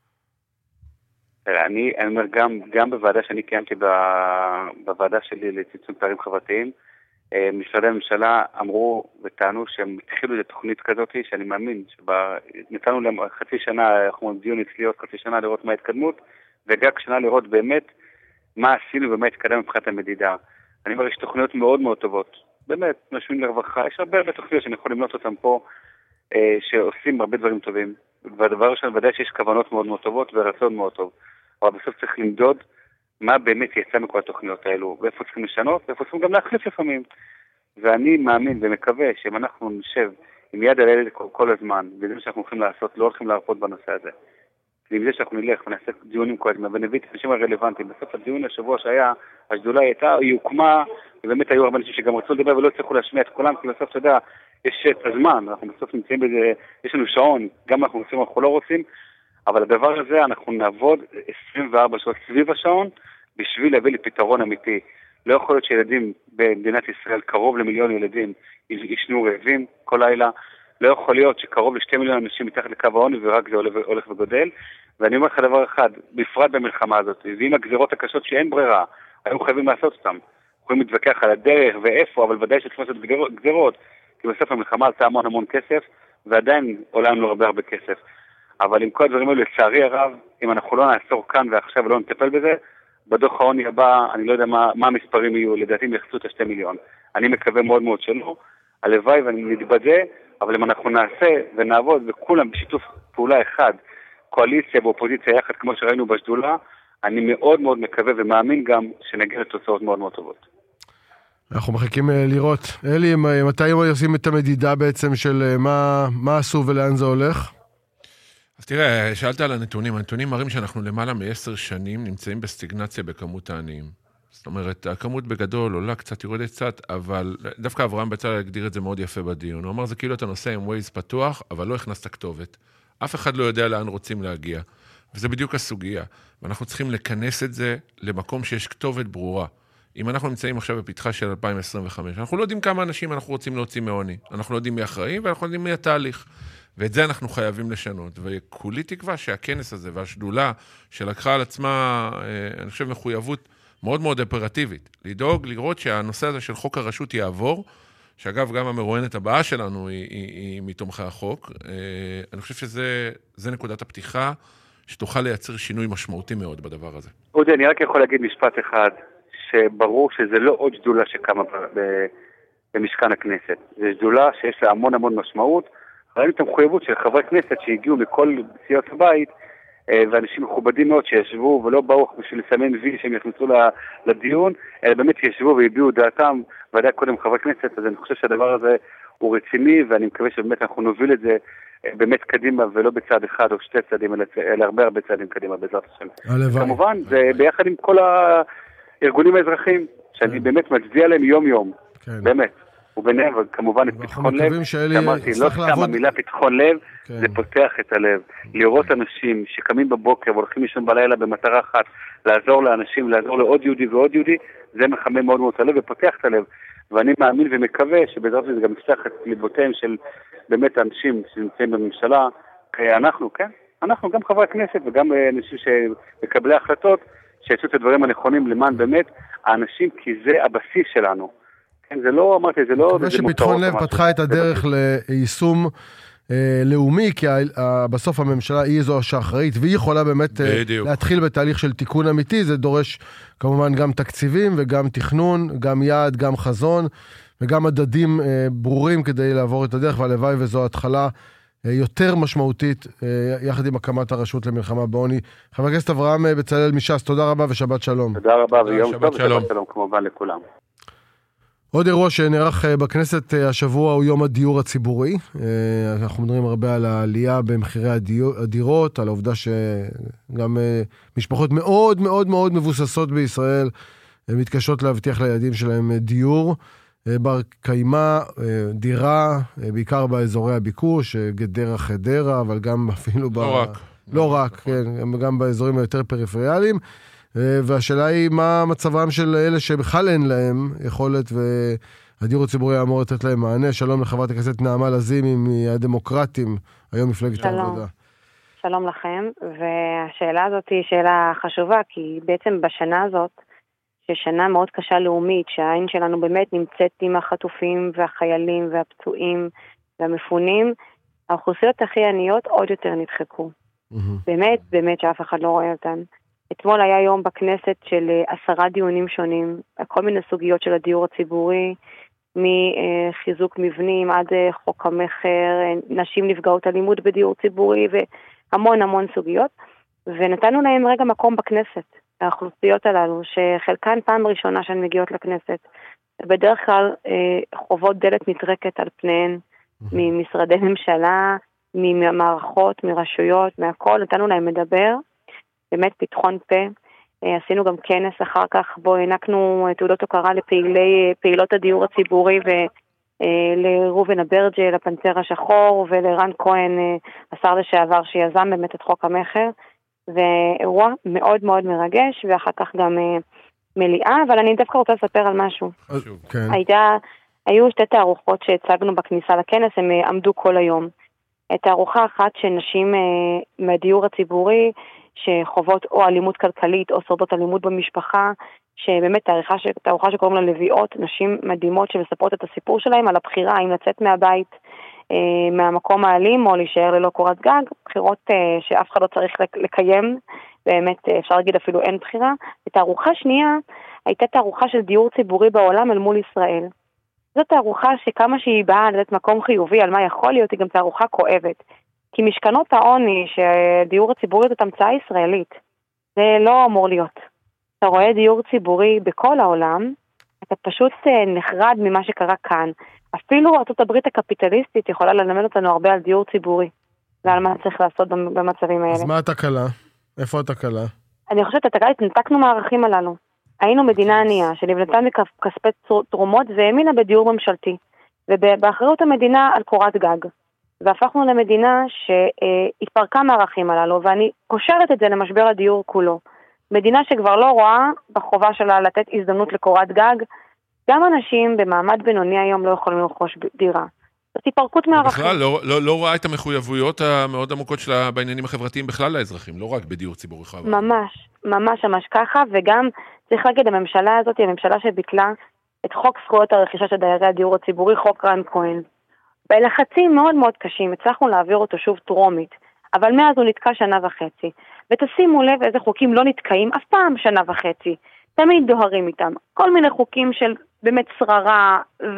אני אומר גם, גם בוועדה שאני קיימתי בוועדה שלי לצמצום פערים חברתיים, משרדי הממשלה אמרו וטענו שהם התחילו את תוכנית כזאת, שאני מאמין שנתנו להם חצי שנה, אנחנו דיון אצלי עוד חצי שנה לראות מה ההתקדמות, וגם שנה לראות באמת מה עשינו ומה התקדם מבחינת המדידה. אני אומר, יש תוכניות מאוד מאוד טובות, באמת, נושאים לרווחה, יש הרבה הרבה תוכניות שאני יכול למנות אותם פה, אה, שעושים הרבה דברים טובים, והדבר ראשון, ודאי שיש כוונות מאוד מאוד טובות ורצון מאוד טוב, אבל בסוף צריך למדוד מה באמת יצא מכל התוכניות האלו, ואיפה צריכים לשנות, ואיפה צריכים גם להחליף לפעמים. ואני מאמין ומקווה שאם אנחנו נשב עם יד על ילד כל, כל הזמן, וזה מה שאנחנו הולכים לעשות, לא הולכים להרפות בנושא הזה. ועם זה שאנחנו נלך ונעשה דיונים כל הזמן, ונביא את האנשים הרלוונטיים. בסוף הדיון השבוע שהיה, השדולה הייתה, היא הוקמה, ובאמת היו הרבה אנשים שגם רצו לדבר ולא הצליחו להשמיע את כולם, כי בסוף, אתה יודע, יש את הזמן, אנחנו בסוף נמצאים בזה, יש לנו שעון, גם אנחנו רוצים, אנחנו לא רוצים, אבל הדבר הזה, אנחנו נעבוד עשרים וארבע שעות סביב השעון, בשביל להביא לפתרון אמיתי. לא יכול להיות שילדים במדינת ישראל, קרוב למיליון ילדים, ישנו רעבים כל לילה, לא יכול להיות שקרוב לשתי מיליון אנשים מתחת לקו העוני, ורק זה הולך וגודל. ואני אומר לך דבר אחד, בפרט במלחמה הזאת, ועם הגזירות הקשות שאין ברירה, היו חייבים לעשות אותם. יכולים להתווכח על הדרך ואיפה, אבל ודאי שצריך לעשות גזירות, כי בסוף המלחמה עלתה המון המון כסף, ועדיין עולה לנו הרבה הרבה כסף. אבל עם כל הדברים האלו, לצערי הרב, אם אנחנו לא נעצור כאן ועכשיו ולא נטפל בזה, בדוח העוני הבא, אני לא יודע מה, מה המספרים יהיו, לדעתי הם יחצו את השתי מיליון. אני מקווה מאוד מאוד שלא, הלוואי ואני מתבדה, אבל אם אנחנו נעשה ונעבוד וכולם בשיתוף פעולה אחד, קואליציה ואופוזיציה יחד כמו שראינו בשדולה, אני מאוד מאוד מקווה ומאמין גם שנגיע לתוצאות מאוד מאוד טובות. אנחנו מחכים לראות. אלי, מתי עושים את המדידה בעצם של מה, מה עשו ולאן זה הולך? אז תראה, שאלת על הנתונים. הנתונים מראים שאנחנו למעלה מעשר שנים נמצאים בסטגנציה בכמות העניים. זאת אומרת, הכמות בגדול עולה קצת, יורדת קצת, אבל דווקא אברהם בצלאל הגדיר את זה מאוד יפה בדיון. הוא אמר, זה כאילו אתה נוסע עם ווייז פתוח, אבל לא הכנסת כתובת. אף אחד לא יודע לאן רוצים להגיע. וזה בדיוק הסוגיה. ואנחנו צריכים לכנס את זה למקום שיש כתובת ברורה. אם אנחנו נמצאים עכשיו בפתחה של אלפיים עשרים וחמש, אנחנו לא יודעים כמה אנשים אנחנו רוצים להוציא מעוני. אנחנו לא יודעים מי אחראי, ואנחנו יודעים מי התהליך. ואת זה אנחנו חייבים לשנות. וכולי תקווה שהכנס הזה והשדולה שלקחה על עצמה, אני חושב, מחויבות מאוד מאוד אופרטיבית. לדאוג, לראות שהנושא הזה של חוק הרשות יעבור, שאגב, גם המרואיינת הבאה שלנו היא, היא, היא מתומכי החוק. אני חושב שזה נקודת הפתיחה, שתוכל לייצר שינוי משמעותי מאוד בדבר הזה. אודי, אני רק יכול להגיד משפט אחד, שברור שזה לא עוד שדולה שקמה במשכן הכנסת. זו שדולה שיש לה המון המון משמעות. ראינו את המחויבות של חברי כנסת שהגיעו מכל סיעות הבית, ואנשים מכובדים מאוד שישבו ולא באו בשביל לסמן וי שהם יכנסו לדיון, אלא באמת ישבו והביעו דעתם, ודאי קודם חברי כנסת. אז אני חושב שהדבר הזה הוא רציני, ואני מקווה שבאמת אנחנו נוביל את זה באמת קדימה, ולא בצד אחד או שתי צעדים, אלא הרבה הרבה צעדים קדימה בעזרת השם. כמובן, זה ביחד עם כל הארגונים האזרחיים, שאני באמת מצדיע להם יום יום, באמת. וביניהם, כמובן, את פתחון לב, אמרתי, לא סתם המילה פתחון לב, זה פותח את הלב. לראות אנשים שקמים בבוקר והולכים לישון בלילה במטרה אחת, לעזור לאנשים, לעזור לעוד יהודי ועוד יהודי, זה מחמם מאוד מאוד את הלב ופותח את הלב. ואני מאמין ומקווה שבעזרת זה גם יפתח את ליבותיהם של באמת האנשים שנמצאים בממשלה, אנחנו, כן? אנחנו גם חברי הכנסת וגם אנשים שמקבלי החלטות, שיעשו את הדברים הנכונים למען באמת האנשים, כי זה הבסיס שלנו. זה לא, אמרתי, זה לא... אני חושב שפתחון לב פתחה את הדרך ליישום לאומי, כי בסוף הממשלה היא זו שאחראית, והיא יכולה באמת להתחיל בתהליך של תיקון אמיתי. זה דורש כמובן גם תקציבים וגם תכנון, גם יעד, גם חזון, וגם מדדים ברורים כדי לעבור את הדרך, והלוואי וזו התחלה יותר משמעותית, יחד עם הקמת הרשות למלחמה בעוני. חבר הכנסת אברהם בצלאל מש"ס, תודה רבה ושבת שלום. תודה רבה ויום טוב ושבת שלום כמובן לכולם. עוד אירוע שנערך בכנסת השבוע הוא יום הדיור הציבורי. אנחנו מדברים הרבה על העלייה במחירי הדירות, על העובדה שגם משפחות מאוד מאוד מאוד מבוססות בישראל מתקשות להבטיח לילדים שלהם דיור בר קיימא, דירה, בעיקר באזורי הביקוש, גדרה חדרה, אבל גם אפילו ב... לא רק. לא רק, כן, גם באזורים היותר פריפריאליים. והשאלה היא מה מצבם של אלה שבכלל אין להם יכולת, והדיור הציבורי אמור לתת להם מענה. שלום לחברת הכנסת נעמה לזימי מהדמוקרטים, היום מפלגת העבודה. שלום לכם, והשאלה הזאת היא שאלה חשובה, כי בעצם בשנה הזאת, ששנה מאוד קשה לאומית, שהעין שלנו באמת נמצאת עם החטופים והחיילים והפצועים והמפונים, האוכלוסיות הכי עניות עוד יותר נדחקו. באמת, באמת שאף אחד לא רואה אותן. אתמול היה יום בכנסת של עשרה דיונים שונים, כל מיני סוגיות של הדיור הציבורי, מחיזוק מבנים עד חוק המחר, נשים נפגעות אלימות בדיור ציבורי, והמון המון סוגיות, ונתנו להם רגע מקום בכנסת, האוכלוסיות הללו, שחלקן פעם ראשונה שהן מגיעות לכנסת, בדרך כלל חובות דלת נטרקת על פניהן, ממשרדי ממשלה, ממערכות, מרשויות, מהכל, נתנו להם מדבר, באמת פתחון פה. עשינו גם כנס אחר כך, בו הענקנו תעודות הוקרה לפעילות הדיור הציבורי, ולרובן אברג'ה, לפנתר השחור, ולרן כהן, השר לשעבר, שיזם באמת את חוק המחר, ואירוע מאוד מאוד מרגש, ואחר כך גם מליאה, אבל אני דווקא רוצה לספר על משהו. הייתה, היו שתי תערוכות שהצגנו בכניסה לכנס, הם עמדו כל היום. את תערוכה אחת שנשים מהדיור הציבורי, שחוות או אלימות כלכלית או שורדות אלימות במשפחה, שבאמת תערוכה, תערוכה שקוראים לה לביאות, נשים מדהימות שמספרות את הסיפור שלהם על הבחירה האם לצאת מהבית, אה, מהמקום האלים או להישאר ללא קורת גג, בחירות אה, שאף אחד לא צריך לקיים, באמת אה, אפשר להגיד אפילו אין בחירה. ותערוכה שנייה הייתה תערוכה של דיור ציבורי בעולם אל מול ישראל. זאת תערוכה שכמה שהיא באה לתת מקום חיובי על מה יכול להיות, היא גם תערוכה כואבת. כי משכנות העוני שדיור הציבורי זאת המצאה ישראלית, זה לא אמור להיות. אתה רואה דיור ציבורי בכל העולם, אתה פשוט נחרד ממה שקרה כאן. אפילו ארצות הברית הקפיטליסטית יכולה ללמד אותנו הרבה על דיור ציבורי, ועל מה צריך לעשות במצבים האלה. אז מה התקלה? איפה התקלה? אני חושבת, התקלה התנתקנו מהערכים הללו. היינו מדינה ענייה שנבנתה מכספי תרומות והאמינה בדיור ממשלתי, ובאחריות המדינה על קורת גג. והפכנו למדינה שהתפרקה מהערכים הללו, ואני קושרת את זה למשבר הדיור כולו. מדינה שכבר לא רואה בחובה שלה לתת הזדמנות לקורת גג, גם אנשים במעמד בינוני היום לא יכולים לרכוש דירה. זאת התפרקות מהערכים. בכלל, לא, לא, לא רואה את המחויבויות המאוד עמוקות שלה בעניינים החברתיים בכלל לאזרחים, לא רק בדיור ציבורי חבר. ממש, ממש ממש ככה, וגם צריך להגיד, הממשלה הזאת היא הממשלה שביטלה את חוק זכויות הרכישה של דיירי הדיור הציבורי, חוק רן כהן. בלחצים מאוד מאוד קשים, הצלחנו להעביר אותו שוב טרומית, אבל מאז הוא נתקע שנה וחצי. ותשימו לב איזה חוקים לא נתקעים אף פעם שנה וחצי. תמיד דוהרים איתם. כל מיני חוקים של באמת שררה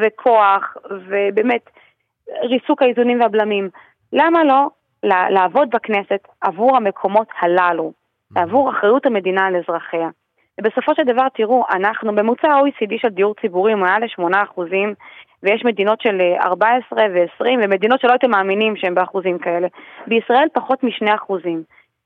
וכוח ובאמת ריסוק האיזונים והבלמים. למה לא לעבוד בכנסת עבור המקומות הללו, עבור אחריות המדינה על אזרחיה? ובסופו של דבר תראו, אנחנו ממוצע ה-או אי סי די של דיור ציבורי מעל ל-שמונה אחוזים, ויש מדינות של ארבע עשרה ועשרים, ומדינות שלא הייתם מאמינים שהן באחוזים כאלה. בישראל פחות משני אחוזים.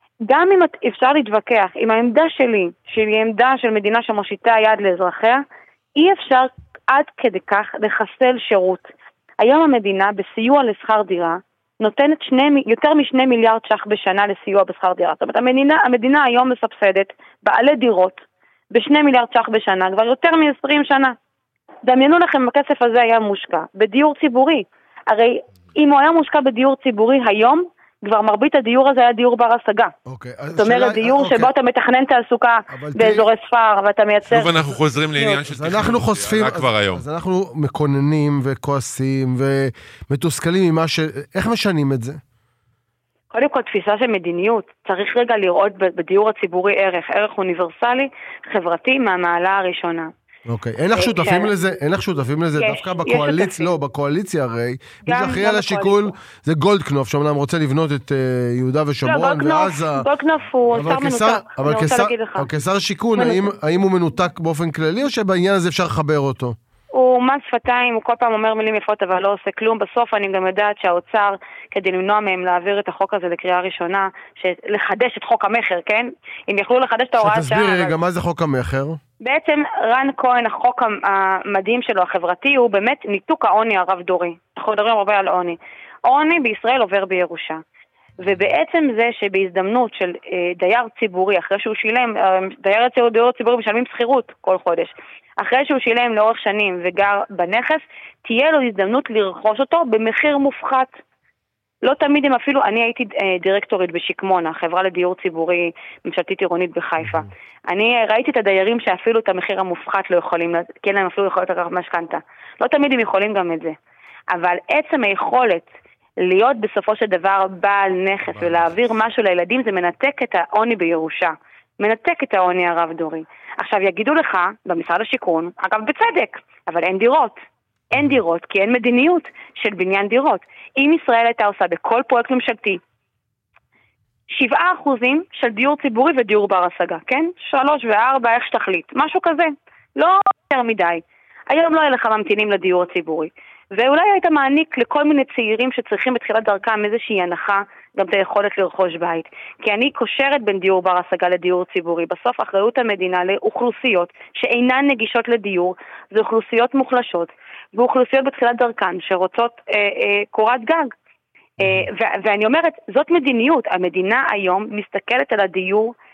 גם אם אפשר להתווכח עם העמדה שלי, שהיא עמדה של מדינה שמושיטה יד לאזרחיה, אי אפשר עד כדי כך לחסל שירות. היום המדינה בסיוע לשכר דירה, נותנת שני, יותר משני מיליארד ש"ח בשנה לסיוע בשכר דירה. זאת אומרת, המדינה, המדינה היום מסבסדת בעלי דירות בשני מיליארד ש"ח בשנה, כבר יותר מ-עשרים שנה. דמיינו לכם, הכסף הזה היה מושקע בדיור ציבורי. הרי אם הוא היה מושקע בדיור ציבורי היום, כבר מרבית הדיור הזה היה דיור בר השגה. אוקיי. זאת אומרת, דיור אוקיי. שבו אתה מתכנן תעסוקה באזורי ספר, ואתה מייצר... שוב אנחנו חוזרים לעניין של תכנון. אנחנו חושפים... אז, אז אנחנו מקוננים וכועסים ומתוסכלים ממה ש... איך משנים את זה? קודם כל, תפיסה של מדיניות. צריך רגע לראות בדיור הציבורי ערך. ערך אוניברסלי, חברתי, מהמעלה הראשונה. אוקיי, אין לך שותפים לזה? אין לך שותפים לזה? דווקא בקואליציה, לא, בקואליציה הרי, מי שאחראי על השיקול זה גולדקנופ, שאומנם רוצה לבנות את יהודה ושומרון ועזה. גולדקנופ הוא שר מנותק, אני רוצה להגיד לך. אבל כשר שיקול, האם הוא מנותק באופן כללי, או שבעניין הזה אפשר לחבר אותו? הוא מס שפתיים, הוא כל פעם אומר מילים יפות, אבל לא עושה כלום. בסוף אני גם יודעת שהאוצר, כדי למנוע מהם להעביר את החוק הזה לקריאה ראשונה, לחדש את חוק המחר, כן? אם יכלו לחדש את ההוראת שעה... שתסבירי רגע, מה זה חוק המחר? בעצם רן כהן, החוק המדהים שלו, החברתי, הוא באמת ניתוק העוני הרב דורי. אנחנו מדברים הרבה על עוני. עוני בישראל עובר בירושה. ובעצם זה שבהזדמנות של דייר ציבורי, אחרי שהוא שילם, דייר ציבורי משלמים שכירות כל חודש, אחרי שהוא שילם לאורך שנים וגר בנכס, תהיה לו הזדמנות לרכוש אותו במחיר מופחת. לא תמיד הם אפילו, אני הייתי דירקטורית בשקמונה, חברה לדיור ציבורי ממשלתית עירונית בחיפה. אני ראיתי את הדיירים שאפילו את המחיר המופחת לא יכולים, כי אין להם אפילו יכולת לקחת משכנתה. לא תמיד הם יכולים גם את זה. אבל עצם היכולת להיות בסופו של דבר בעל נכס ולהעביר משהו לילדים, זה מנתק את העוני בירושה. מנתק את העוני הרב דורי. עכשיו יגידו לך, במשרד השיכון, אגב בצדק, אבל אין דירות. אין דירות, כי אין מדיניות של בניין דירות. אם ישראל הייתה עושה בכל פרויקט ממשלתי, שבעה אחוזים של דיור ציבורי ודיור בר השגה, כן? שלוש וארבע, איך שתחליט. משהו כזה. לא יותר מדי. היום לא יהיה לך ממתינים לדיור הציבורי. ואולי היית מעניק לכל מיני צעירים שצריכים בתחילת דרכם איזושהי הנחה, גם את היכולת לרכוש בית. כי אני קושרת בין דיור בר השגה לדיור ציבורי. בסוף אחריות המדינה לאוכלוסיות שאינן נגישות לדיור, זה אוכלוסיות מוחלשות, ואוכלוסיות בתחילת דרכן שרוצות אה, אה, קורת גג. אה, ו- ואני אומרת, זאת מדיניות. המדינה היום מסתכלת על הדיור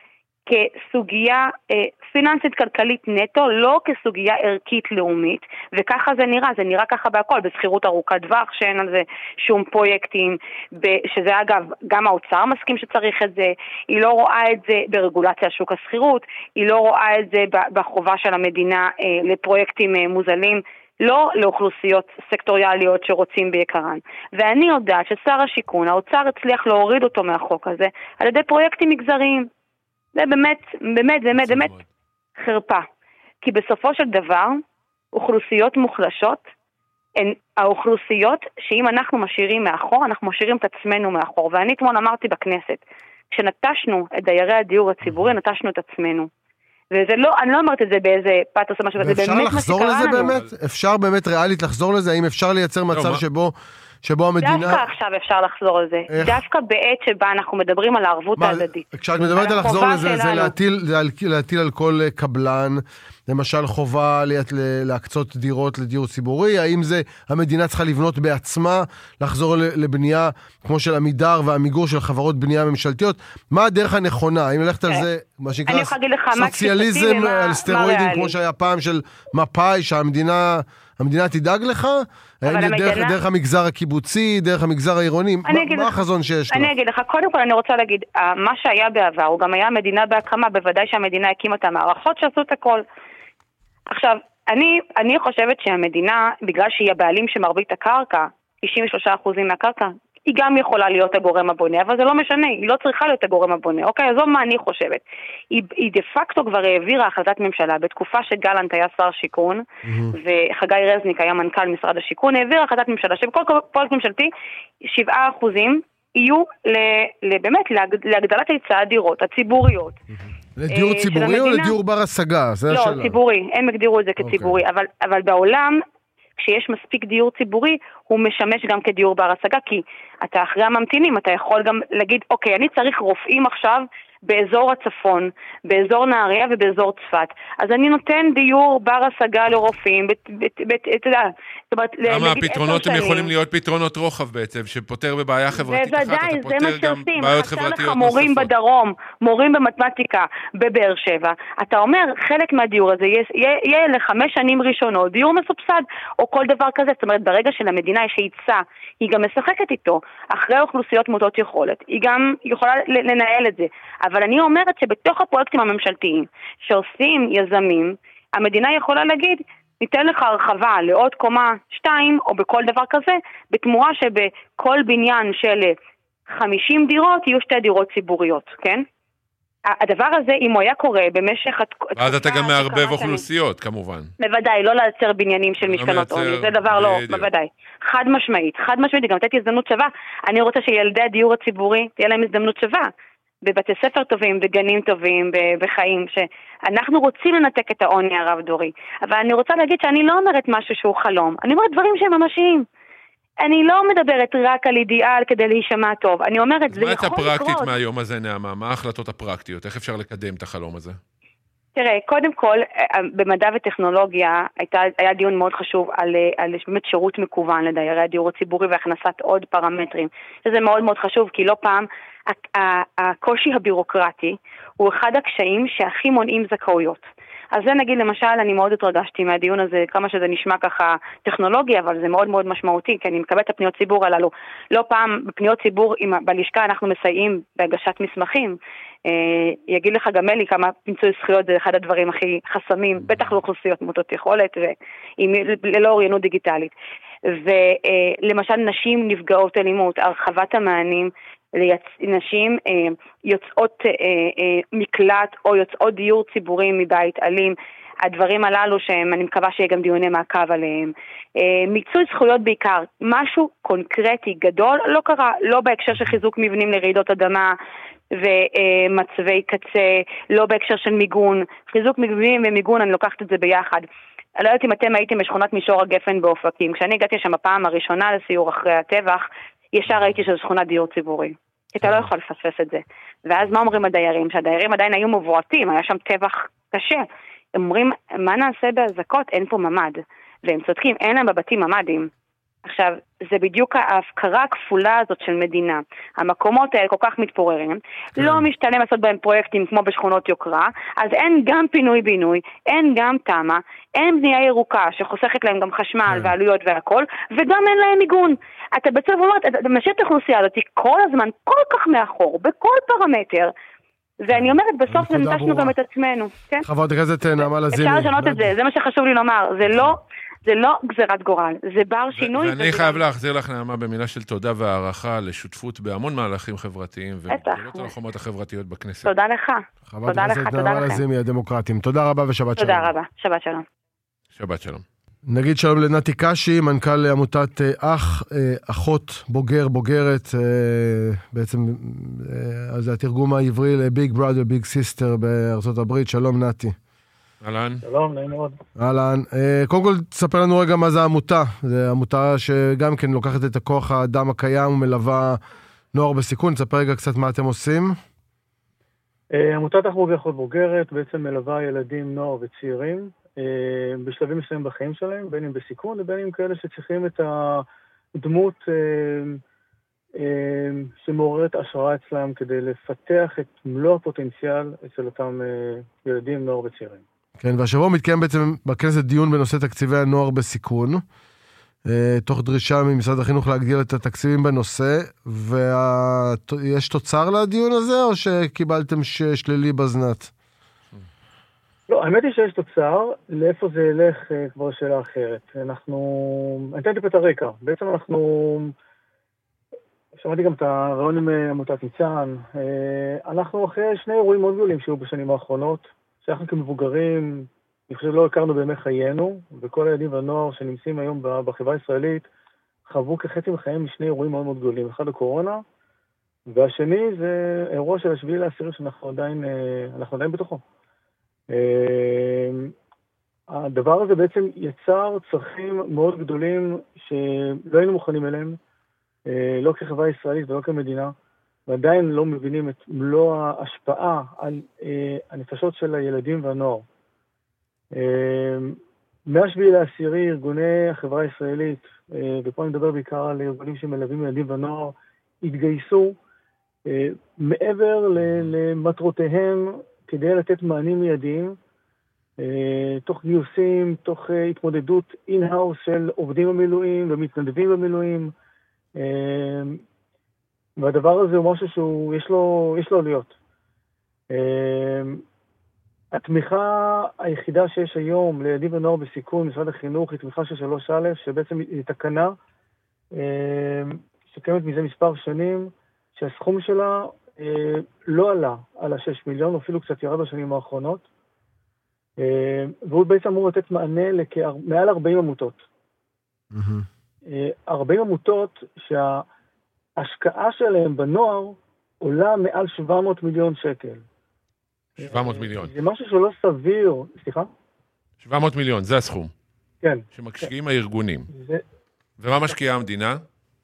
כסוגיה אה, פיננסית כלכלית נטו, לא כסוגיה ערכית לאומית, וככה זה נראה, זה נראה ככה בהכל, בסחירות ארוכת טווח, שאין על זה שום פרויקטים, ב- שזה אגב, גם האוצר מסכים שצריך את זה, היא לא רואה את זה ברגולציה שוק הסחירות, היא לא רואה את זה בחובה של המדינה אה, לפרויקטים אה, מוזלים, לא לאוכלוסיות סקטוריאליות שרוצים ביקרן. ואני יודעת ששר השיכון, האוצר הצליח להוריד אותו מהחוק הזה, על ידי פרויקטים מגזריים. זה באמת, באמת, באמת, באמת חרפה. כי בסופו של דבר, אוכלוסיות מוחלשות, הן האוכלוסיות שאם אנחנו משאירים מאחור, אנחנו משאירים את עצמנו מאחור. ואני אתמול אמרתי בכנסת, כשנטשנו את דיירי הדיור הציבורי, נטשנו את עצמנו. וזה לא, אני לא אומרת את זה באיזה פאתוס או משהו, זה באמת מה שקרה לנו. אפשר לחזור לזה באמת? אפשר באמת ריאלית לחזור לזה? האם אפשר לייצר מצב שבו שבו המדינה... דווקא עכשיו אפשר לחזור לזה. איך? דווקא בעת שבה אנחנו מדברים על הערבות ההדדית. כשאת מדברת על לחזור לזה, זה להטיל, זה להטיל על כל קבלן, למשל חובה להקצות דירות לדיור ציבורי, האם זה המדינה צריכה לבנות בעצמה, לחזור לבנייה כמו של עמידר והמיגור של חברות בנייה ממשלתיות, מה הדרך הנכונה? האם ללכת על זה, מה שנקרא סוציאליזם על סטרואידים, כמו שהיה פעם של מפאי, שהמדינה... המדינה תדאג לך? דרך, דרך המגזר הקיבוצי, דרך המגזר העירוני, מה, מה החזון שיש לך? אני אגיד לך, קודם כל אני רוצה להגיד, מה שהיה בעבר, הוא גם היה מדינה בהקמה, בוודאי שהמדינה הקימה את המערכות שעשו את הכל. עכשיו, אני, אני חושבת שהמדינה, בגלל שהיא הבעלים שמרבית הקרקע, תשעים ושלושה אחוז מהקרקע, היא גם יכולה להיות הגורם הבונה, אבל זה לא משנה, היא לא צריכה להיות הגורם הבונה. אוקיי, אז זו מה אני חושבת. היא, היא דה פקטו כבר העבירה החלטת ממשלה, בתקופה שגלנט היה שר שיכון, mm-hmm. וחגי רזניק היה מנכ"ל משרד השיכון, העבירה החלטת ממשלה, שבכל פרויקט ממשלתי, שבעה אחוזים יהיו ל, באמת להגדלת היצע הדירות הציבוריות. Mm-hmm. לדיור ציבורי או לדיור בר השגה? לא, ציבורי, הם הגדירו את זה כציבורי, אבל, אבל בעולם, כשיש מספיק דיור ציבורי, הוא משמש גם כדיור בר השגה, כי אתה אחרי הממתינים, אתה יכול גם להגיד, אוקיי, אני צריך רופאים עכשיו באזור הצפון, באזור נהריה ובאזור צפת. אז אני נותן דיור בר השגה לרופאים, אתה יודע, למה הפתרונות הם יכולים להיות פתרונות רוחב בעצם, שפותר בבעיה חברתית אחת, אתה פותר גם בעיות חברתיות מורים בדרום, מורים במתמטיקה, בבאר שבע. אתה אומר, חלק מהדיור הזה יהיה לחמש שנים ראשונות, דיור מסובסד, או כל דבר כזה. זאת אומרת, ברגע שלמדינה יש היצע, היא גם משחקת איתו, אחרי אוכלוסיות מוטות יכולת. היא גם יכולה לנהל את זה. אבל אני אומרת שבתוך הפרויקטים הממשלתיים, שעושים יזמים, המדינה יכולה להגיד, ניתן לך הרחבה לעוד קומה שתיים, או בכל דבר כזה, בתמורה שבכל בניין של חמישים דירות, יהיו שתי דירות ציבוריות, כן? הדבר הזה, אם הוא היה קורה במשך... אז אתה גם מערבב אוכלוסיות, כמובן. בוודאי, לא לייצר בניינים של משכנות עוני, זה דבר לא, בוודאי. חד משמעית, חד משמעית, גם לתת הזדמנות שווה. אני רוצה שילדי הדיור הציבורי, תהיה להם הזדמנות שווה. בבתי ספר טובים, בגנים טובים, בחיים, שאנחנו רוצים לנתק את העוני הרב דורי. אבל אני רוצה להגיד שאני לא אומרת משהו שהוא חלום, אני אומרת דברים שהם ממשיים. אני לא מדברת רק על אידיאל כדי להישמע טוב, אני אומרת, זה יכול לקרות. מה את הפרקטית מהיום הזה, נעמה? מה ההחלטות הפרקטיות? איך אפשר לקדם את החלום הזה? תראה, קודם כל, במדע וטכנולוגיה הייתה, היה דיון מאוד חשוב על, על באמת שירות מקוון לדיירי הדיור הציבורי והכנסת עוד פרמטרים. שזה מאוד מאוד חשוב, כי לא פעם הקושי הבירוקרטי הוא אחד הקשיים שהכי מונעים זכאויות. אז זה נגיד למשל, אני מאוד התרגשתי מהדיון הזה, כמה שזה נשמע ככה טכנולוגיה, אבל זה מאוד מאוד משמעותי, כי אני מקבל את הפניות ציבור הללו. לא פעם בפניות ציבור בלשכה אנחנו מסייעים בהגשת מסמכים. יגיד לך גם אלי כמה פיצוי זכויות זה אחד הדברים הכי חסמים, בטח לאוכלוסיות מוטות יכולת וללא אוריינות דיגיטלית. ולמשל נשים נפגעות אלימות, הרחבת המענים, נשים אה, יוצאות אה, אה, מקלט או יוצאות דיור ציבורי מבית אלים, הדברים הללו שאני מקווה שיהיה גם דיוני מעקב עליהם. אה, מיצוי זכויות בעיקר, משהו קונקרטי גדול לא קרה, לא בהקשר של חיזוק מבנים לרעידות אדמה ומצבי קצה, לא בהקשר של מיגון, חיזוק מבנים ומיגון אני לוקחת את זה ביחד. אני לא יודעת אם אתם הייתם בשכונת מישור הגפן באופקים, כשאני הגעתי שם הפעם הראשונה לסיור אחרי הטבח, ישר ראיתי שזו שכונת דיור ציבורי. אתה לא יכול לפספס את זה. ואז מה אומרים הדיירים? שהדיירים עדיין היו מבועטים, היה שם טבח קשה. הם אומרים, מה נעשה בהזקות? אין פה ממד. והם צודקים, אין להם בבתים ממדים. עכשיו, זה בדיוק ההפקרה הכפולה הזאת של מדינה. המקומות האלה כל כך מתפוררים, כן. לא משתלם לעשות בהם פרויקטים כמו בשכונות יוקרה, אז אין גם פינוי-בינוי, אין גם תמה, אין בנייה ירוקה שחוסכת להם גם חשמל כן. ועלויות והכל, וגם אין להם מיגון. אתה בצורה אומרת, אתה משאיר את האוכלוסייה הזאת כל הזמן כל כך מאחור, בכל פרמטר, ואני אומרת, בסוף זה נטשנו גם את עצמנו. כן? חברת הכנסת נעמה לזימי. אפשר לשנות את זה, זה מה שחשוב לי לומר, זה לא... זה לא גזירת גורל, זה בר שינוי. ואני חייב להחזיר לך נעמה במילה של תודה והערכה לשותפות בהמון מהלכים חברתיים, ומגדולות על החומות החברתיות בכנסת. תודה לך. חברת הכנסת נעמה לזימי, הדמוקרטים. תודה רבה ושבת שלום. תודה רבה, שבת שלום. שבת שלום. נגיד שלום לנתי קשי, מנכ"ל עמותת אח, אחות בוגר, בוגרת, בעצם זה התרגום העברי לביג בראדר, ביג סיסטר בארצות הברית. שלום נתי. אהלן. שלום, נעים מאוד. אהלן. קודם כל, תספר לנו רגע מה זה העמותה. זו עמותה שגם כן לוקחת את הכוח האדם הקיים ומלווה נוער בסיכון. תספר רגע קצת מה אתם עושים. עמותת אח בוגר אחות בוגרת בעצם מלווה ילדים, נוער וצעירים בשלבים מסוימים בחיים שלהם, בין אם בסיכון ובין אם כאלה שצריכים את הדמות שמעוררת השראה אצלם כדי לפתח את מלוא הפוטנציאל אצל אותם ילדים, נוער וצעירים. כן, והשבוע מתקיים בעצם בכנסת דיון בנושא תקציבי הנוער בסיכון, תוך דרישה ממשרד החינוך להגדיל את התקציבים בנושא, ויש תוצר לדיון הזה, או שקיבלתם שלילי בזנת? לא, האמת היא שיש תוצר, לאיפה זה ילך כבר שאלה אחרת. אנחנו, אני אתן טיפה את הרקע, בעצם אנחנו, שמעתי גם את הרעיון עם עמותת ניצן, אנחנו אחרי שני אירועים מאוד גדולים שהיו בשנים האחרונות, שאנחנו כמבוגרים, אני חושב לא הכרנו בימי חיינו, וכל הילדים והנוער שנמצאים היום בחברה הישראלית, חוו כחצי מחייהם משני אירועים מאוד מאוד גדולים. אחד הקורונה, והשני זה אירוע של השביעי לעשירי שאנחנו עדיין, אנחנו עדיין בתוכו. הדבר הזה בעצם יצר צרכים מאוד גדולים שלא היינו מוכנים אליהם, לא כחברה ישראלית ולא כמדינה, ועדיין לא מבינים את מלוא ההשפעה על אה, הנפשות של הילדים והנוער. אה, מהשביעי לעשירי, ארגוני החברה הישראלית, אה, ופה אני מדבר בעיקר על ארגונים שמלווים ילדים והנוער, התגייסו אה, מעבר למטרותיהם כדי לתת מענים מיידיים, אה, תוך גיוסים, תוך אה, התמודדות אין-האוס של עובדים במילואים ומתנדבים במילואים, אה, והדבר הזה הוא משהו שהוא, יש לו, יש לו עלויות. Uh, התמיכה היחידה שיש היום לילדים ונוער בסיכון, משרד החינוך, היא תמיכה של שלוש א', שבעצם היא תקנה, uh, שקיימת מזה מספר שנים, שהסכום שלה uh, לא עלה על השש מיליון, אפילו קצת ירד בשנים האחרונות, uh, והוא בעצם אמור לתת מענה למעל ארבעים עמותות. Mm-hmm. Uh, ארבעים עמותות שה... ההשקעה שלהם בנוער עולה מעל שבע מאות מיליון שקל. שבע מאות מיליון. זה משהו שלא סביר, סליחה? שבע מאות מיליון, זה הסכום. כן. שמשקיעים הארגונים. זה... ומה משקיעה המדינה?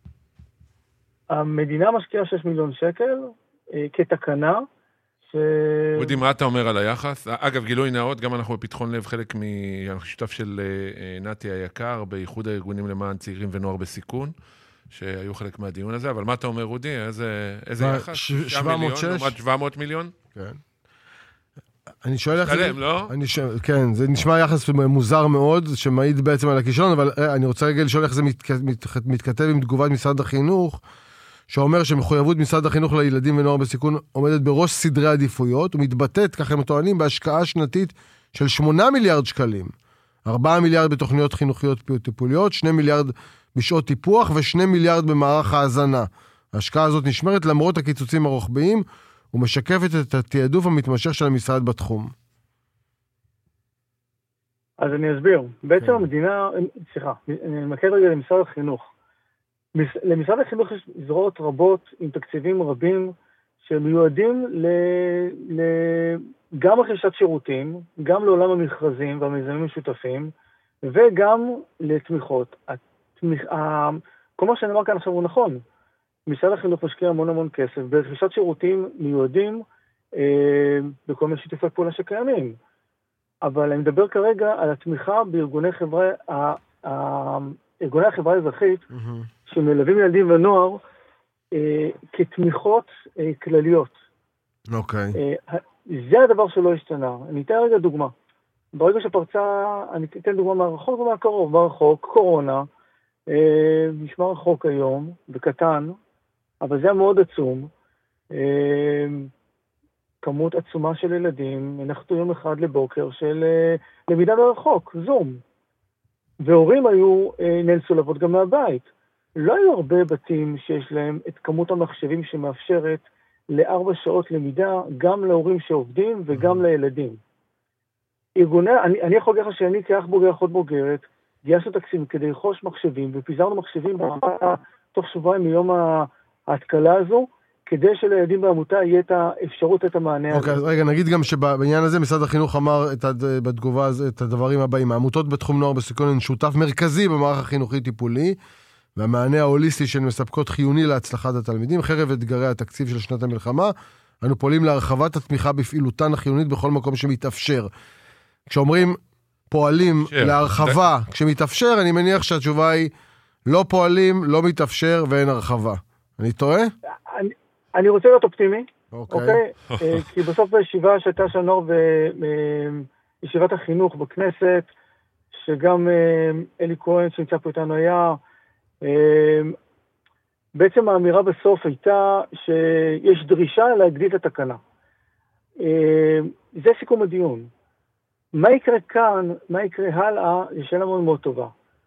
המדינה משקיעה שש מיליון שקל אה, כתקנה. ש... אודי, מה אתה אומר על היחס? אגב, גילוי נאות, גם אנחנו בפתחון לב חלק מהשותף של אה, נתי היקר, באיחוד הארגונים למען צעירים ונוער בסיכון. שהיו חלק מהדיון הזה, אבל מה אתה אומר, רודי? איזה, איזה יחס? שבע מאות ושש? לעומת שבע מאות מיליון? כן. אני שואל איך שלם, לא? אני ש... כן, זה נשמע יחס מוזר מאוד, שמעיד בעצם על הכישלון, אבל אני רוצה רגע לשאול איך זה מת... מת... מתכתב עם תגובת משרד החינוך, שאומר שמחויבות משרד החינוך לילדים ונוער בסיכון עומדת בראש סדרי עדיפויות, ומתבטאת, ככה הם טוענים, בהשקעה שנתית של שמונה מיליארד שקלים. ארבעה מיליארד בתוכניות חינוכיות טיפוליות, שני מיליארד בשעות טיפוח ושני מיליארד במערך ההזנה. ההשקעה הזאת נשמרת למרות הקיצוצים הרוחביים, ומשקפת את התיעדוף המתמשך של המשרד בתחום. אז אני אסביר. בעצם המדינה, סליחה, אני מכיר רגע למשרד החינוך. למשרד החינוך יש זרועות רבות עם תקציבים רבים שמיועדים ל, ל, גם רכישת שירותים, גם לעולם המכרזים והמיזמים המשותפים, וגם לתמיכות. התמיכ... כל מה שאני אמר כאן עכשיו הוא נכון. משרד החינוך משקיע המון המון כסף ברכישת שירותים מיועדים אה, בכל מיני שיתופי פעולה שקיימים. אבל אני מדבר כרגע על התמיכה בארגוני חברה, ה, ה, ארגוני החברה האזרחית, שמלווים ילדים ונוער, כתמיכות כלליות. אוקיי. זה הדבר שלא השתנה. אני אתן רגע דוגמה. ברגע שפרצה, אני אתן דוגמה מהרחוק ומהקרוב, מהרחוק, קורונה, נשמע רחוק היום, וקטן, אבל זה היה מאוד עצום. כמות עצומה של ילדים, הנחתו יום אחד לבוקר של למידה מרחוק, זום. והורים היו, נאלצו לעבוד גם מהבית. לא היו הרבה בתים שיש להם את כמות המחשבים שמאפשרת לארבע שעות למידה, גם להורים שעובדים וגם לילדים. ארגוני, אני, אני יכול להגיד לך שאני כאח בוגר, אחות בוגרת, גייסנו תקציבים כדי לרכוש מחשבים, ופיזרנו מחשבים תוך שבועיים מיום ההתקלה הזו, כדי שלילדים בעמותה יהיה את האפשרות, את המענה. אוקיי, אז רגע, נגיד גם שבעניין הזה משרד החינוך אמר את הד... בתגובה את הדברים הבאים. העמותות בתחום נוער בסיכון הן שותף מרכזי במערך החינוכי טיפולי, והמענה ההוליסטי של מספקות חיוני להצלחת התלמידים, חרף אתגרי התקציב של שנת המלחמה, אנו פועלים להרחבת התמיכה בפעילותן החיונית בכל מקום שמתאפשר. כשאומרים פועלים שיר. להרחבה כשמתאפשר, אני מניח שהתשובה היא לא פועלים, לא מתאפשר ואין הרחבה. אני טועה? אני, אני רוצה להיות אופטימי, אוקיי? Okay. Okay? כי בסוף בישיבה שהייתה של נוער בישיבת החינוך בכנסת, שגם אלי כהן שנמצא פה איתנו היה, בעצם האמירה בסוף הייתה שיש דרישה להגדיל את התקנה. זה סיכום הדיון. מה יקרה כאן, מה יקרה הלאה, זה שאלה מאוד מאוד טובה.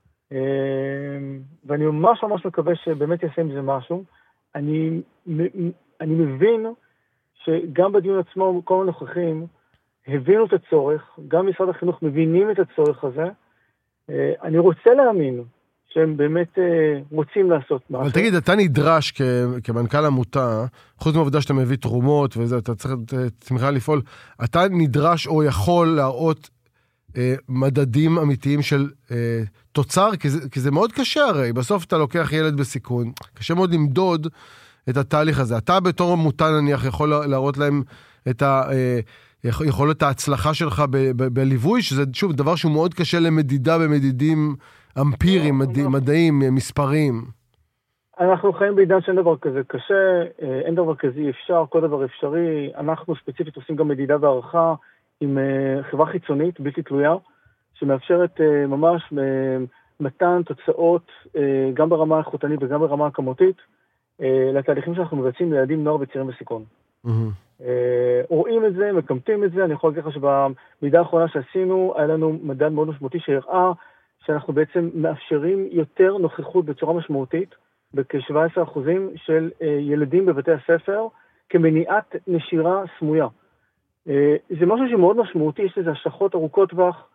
ואני ממש ממש מקווה שבאמת יעשה עם זה משהו. אני, אני מבין שגם בדיון עצמו, כל הנוכחים הבינו את הצורך, גם משרד החינוך מבינים את הצורך הזה. אני רוצה להאמין שהם באמת רוצים לעשות משהו. אבל תגיד, אתה נדרש כ- כמנכ"ל עמותה, חוץ מהעובדה שאתה מביא תרומות וזה, אתה צריך תמיכה לפעול, אתה נדרש או יכול להראות אה, מדדים אמיתיים של אה, תוצר, כי זה, כי זה מאוד קשה הרי, בסוף אתה לוקח ילד בסיכון, קשה מאוד למדוד את התהליך הזה. אתה בתור עמותה נניח יכול להראות להם את ה... אה, יכולת ההצלחה שלך ב- ב- בליווי, שזה שוב דבר שהוא מאוד קשה למדידה במדידים אמפיריים, מדעים, מספרים. אנחנו חיים בעידן שאין דבר כזה קשה, אין דבר כזה אפשר, כל דבר אפשרי. אנחנו ספציפית עושים גם מדידה והערכה עם חברה חיצונית, בלתי תלויה, שמאפשרת ממש מתן תוצאות גם ברמה האיכותנית וגם ברמה הכמותית, לתהליכים שאנחנו מבצעים לילדים, נוער וצעירים בסיכון. רואים את זה, מקמטים את זה. אני יכול להגיד לך שבמידה האחרונה שעשינו, היה לנו מדד מאוד משמעותי שהראה שאנחנו בעצם מאפשרים יותר נוכחות בצורה משמעותית, בכ-שבעה עשר אחוזים של ילדים בבתי הספר, כמניעת נשירה סמויה. זה משהו שמאוד משמעותי, יש לזה השלכות ארוכות טווח,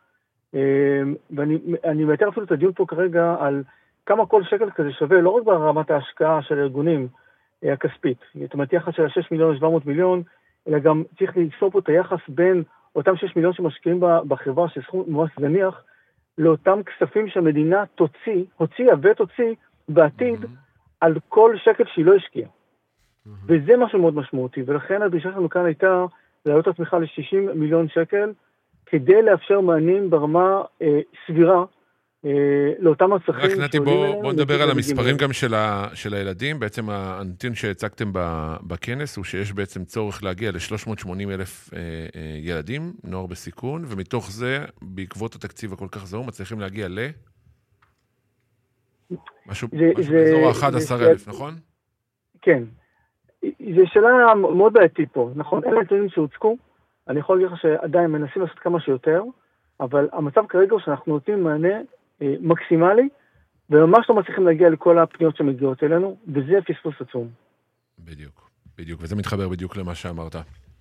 ואני מייתר אפילו את הדיון פה כרגע על כמה כל שקל כזה שווה, לא רק ברמת ההשקעה של הארגונים הכספית, זאת אומרת יחס של שש מיליון ל-שבע מאות מיליון, אלא גם צריך ליצור פה את היחס בין אותם שש מיליון שמשקיעים בחברה, שסכום ממש זניח, לאותם כספים שהמדינה תוציא, הוציאה ותוציא בעתיד mm-hmm. על כל שקל שהיא לא השקיעה. Mm-hmm. וזה משהו מאוד משמעותי, ולכן הדרישה שלנו כאן הייתה להעלות את התמיכה ל-שישים מיליון שקל, כדי לאפשר מענים ברמה אה, סבירה, אה, לאותם הצרכים. רק נתי, בוא, בוא נדבר על המספרים גם של, ה, של הילדים. בעצם הנתון שהצגתם בכנס הוא שיש בעצם צורך להגיע ל-שלוש מאות ושמונים אלף אה, אה, ילדים, נוער בסיכון, ומתוך זה, בעקבות התקציב הכל כך זהו, מצליחים להגיע ל... משהו, זה, משהו זה, באזור ה-אחד עשר אלף, נכון? כן. זו שאלה מאוד בעייתית פה, נכון? אלה נתונים שהוצקו, אני יכול להגיד לך שעדיין מנסים לעשות כמה שיותר, אבל המצב כרגע הוא שאנחנו נותנים מענה אה, מקסימלי, וממש לא מצליחים להגיע לכל הפניות שמגיעות אלינו, וזה פספוס עצום. בדיוק, בדיוק, וזה מתחבר בדיוק למה שאמרת.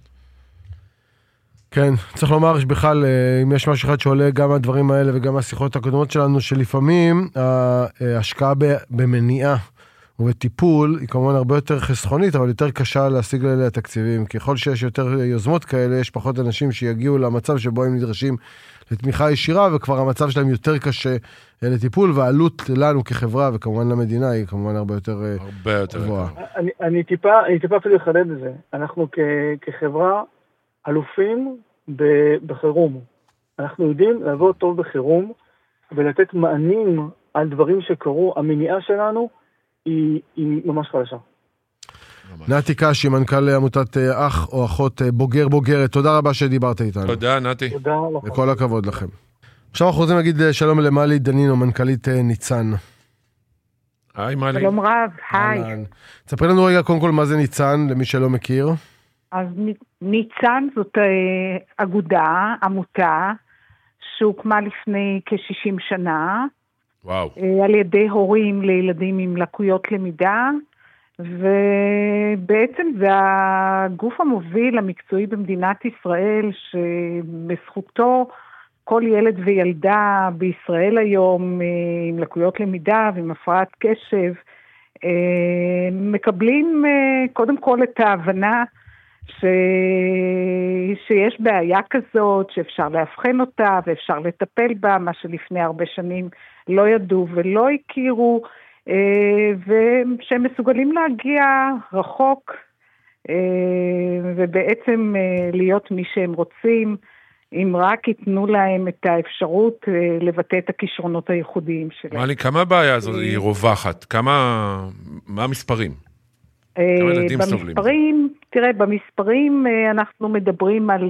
כן, צריך לומר שבכלל, אם יש משהו אחד שעולה גם מהדברים האלה וגם מהשיחות הקודמות שלנו, שלפעמים ההשקעה במניעה ובטיפול היא כמובן הרבה יותר חסכונית, אבל יותר קשה להשיג לה התקציבים. ככל שיש יותר יוזמות כאלה, יש פחות אנשים שיגיעו למצב שבו הם נדרשים לתמיכה ישירה, וכבר המצב שלהם יותר קשה לטיפול, והעלות לנו כחברה וכמובן למדינה היא כמובן הרבה יותר הרבה יותר גבוהה. אני, אני טיפה, אני טיפה אפילו לחדד את זה. אנחנו כ, כחברה אלופים בחירום. אנחנו יודעים לעבוד טוב בחירום, ולתת מענים על דברים שקרו, המניעה שלנו היא, היא ממש חלשה. נתי קשי, מנכ"ל עמותת אח או אחות בוגר בוגרת, תודה רבה שדיברת איתנו. תודה, נתי. תודה לכם. וכל הכבוד לכם. עכשיו אנחנו רוצים להגיד שלום למלי דנינו, מנכ"לית ניצן. היי מלי. שלום רב, היי. תספרי לנו רגע קודם כל מה זה ניצן, למי שלא מכיר. אז ניצן זאת אגודה, עמותה, שהוקמה לפני כ-שישים שנה. וואו. על ידי הורים לילדים עם לקויות למידה, ובעצם זה הגוף המוביל המקצועי במדינת ישראל, שבזכותו כל ילד וילדה בישראל היום עם לקויות למידה ועם הפרעת קשב, מקבלים קודם כל את ההבנה ש... שיש בעיה כזאת, שאפשר להבחן אותה ואפשר לטפל בה, מה שלפני הרבה שנים לא ידעו ולא הכירו, ושהם מסוגלים להגיע רחוק ובעצם להיות מי שהם רוצים, אם רק ייתנו להם את האפשרות לבטא את הכישרונות הייחודיים שלהם. מלי, כמה הבעיה הזאת היא רווחת? כמה, מה המספרים? כמה ילדים סובלים? במספרים, תראה, במספרים אנחנו מדברים על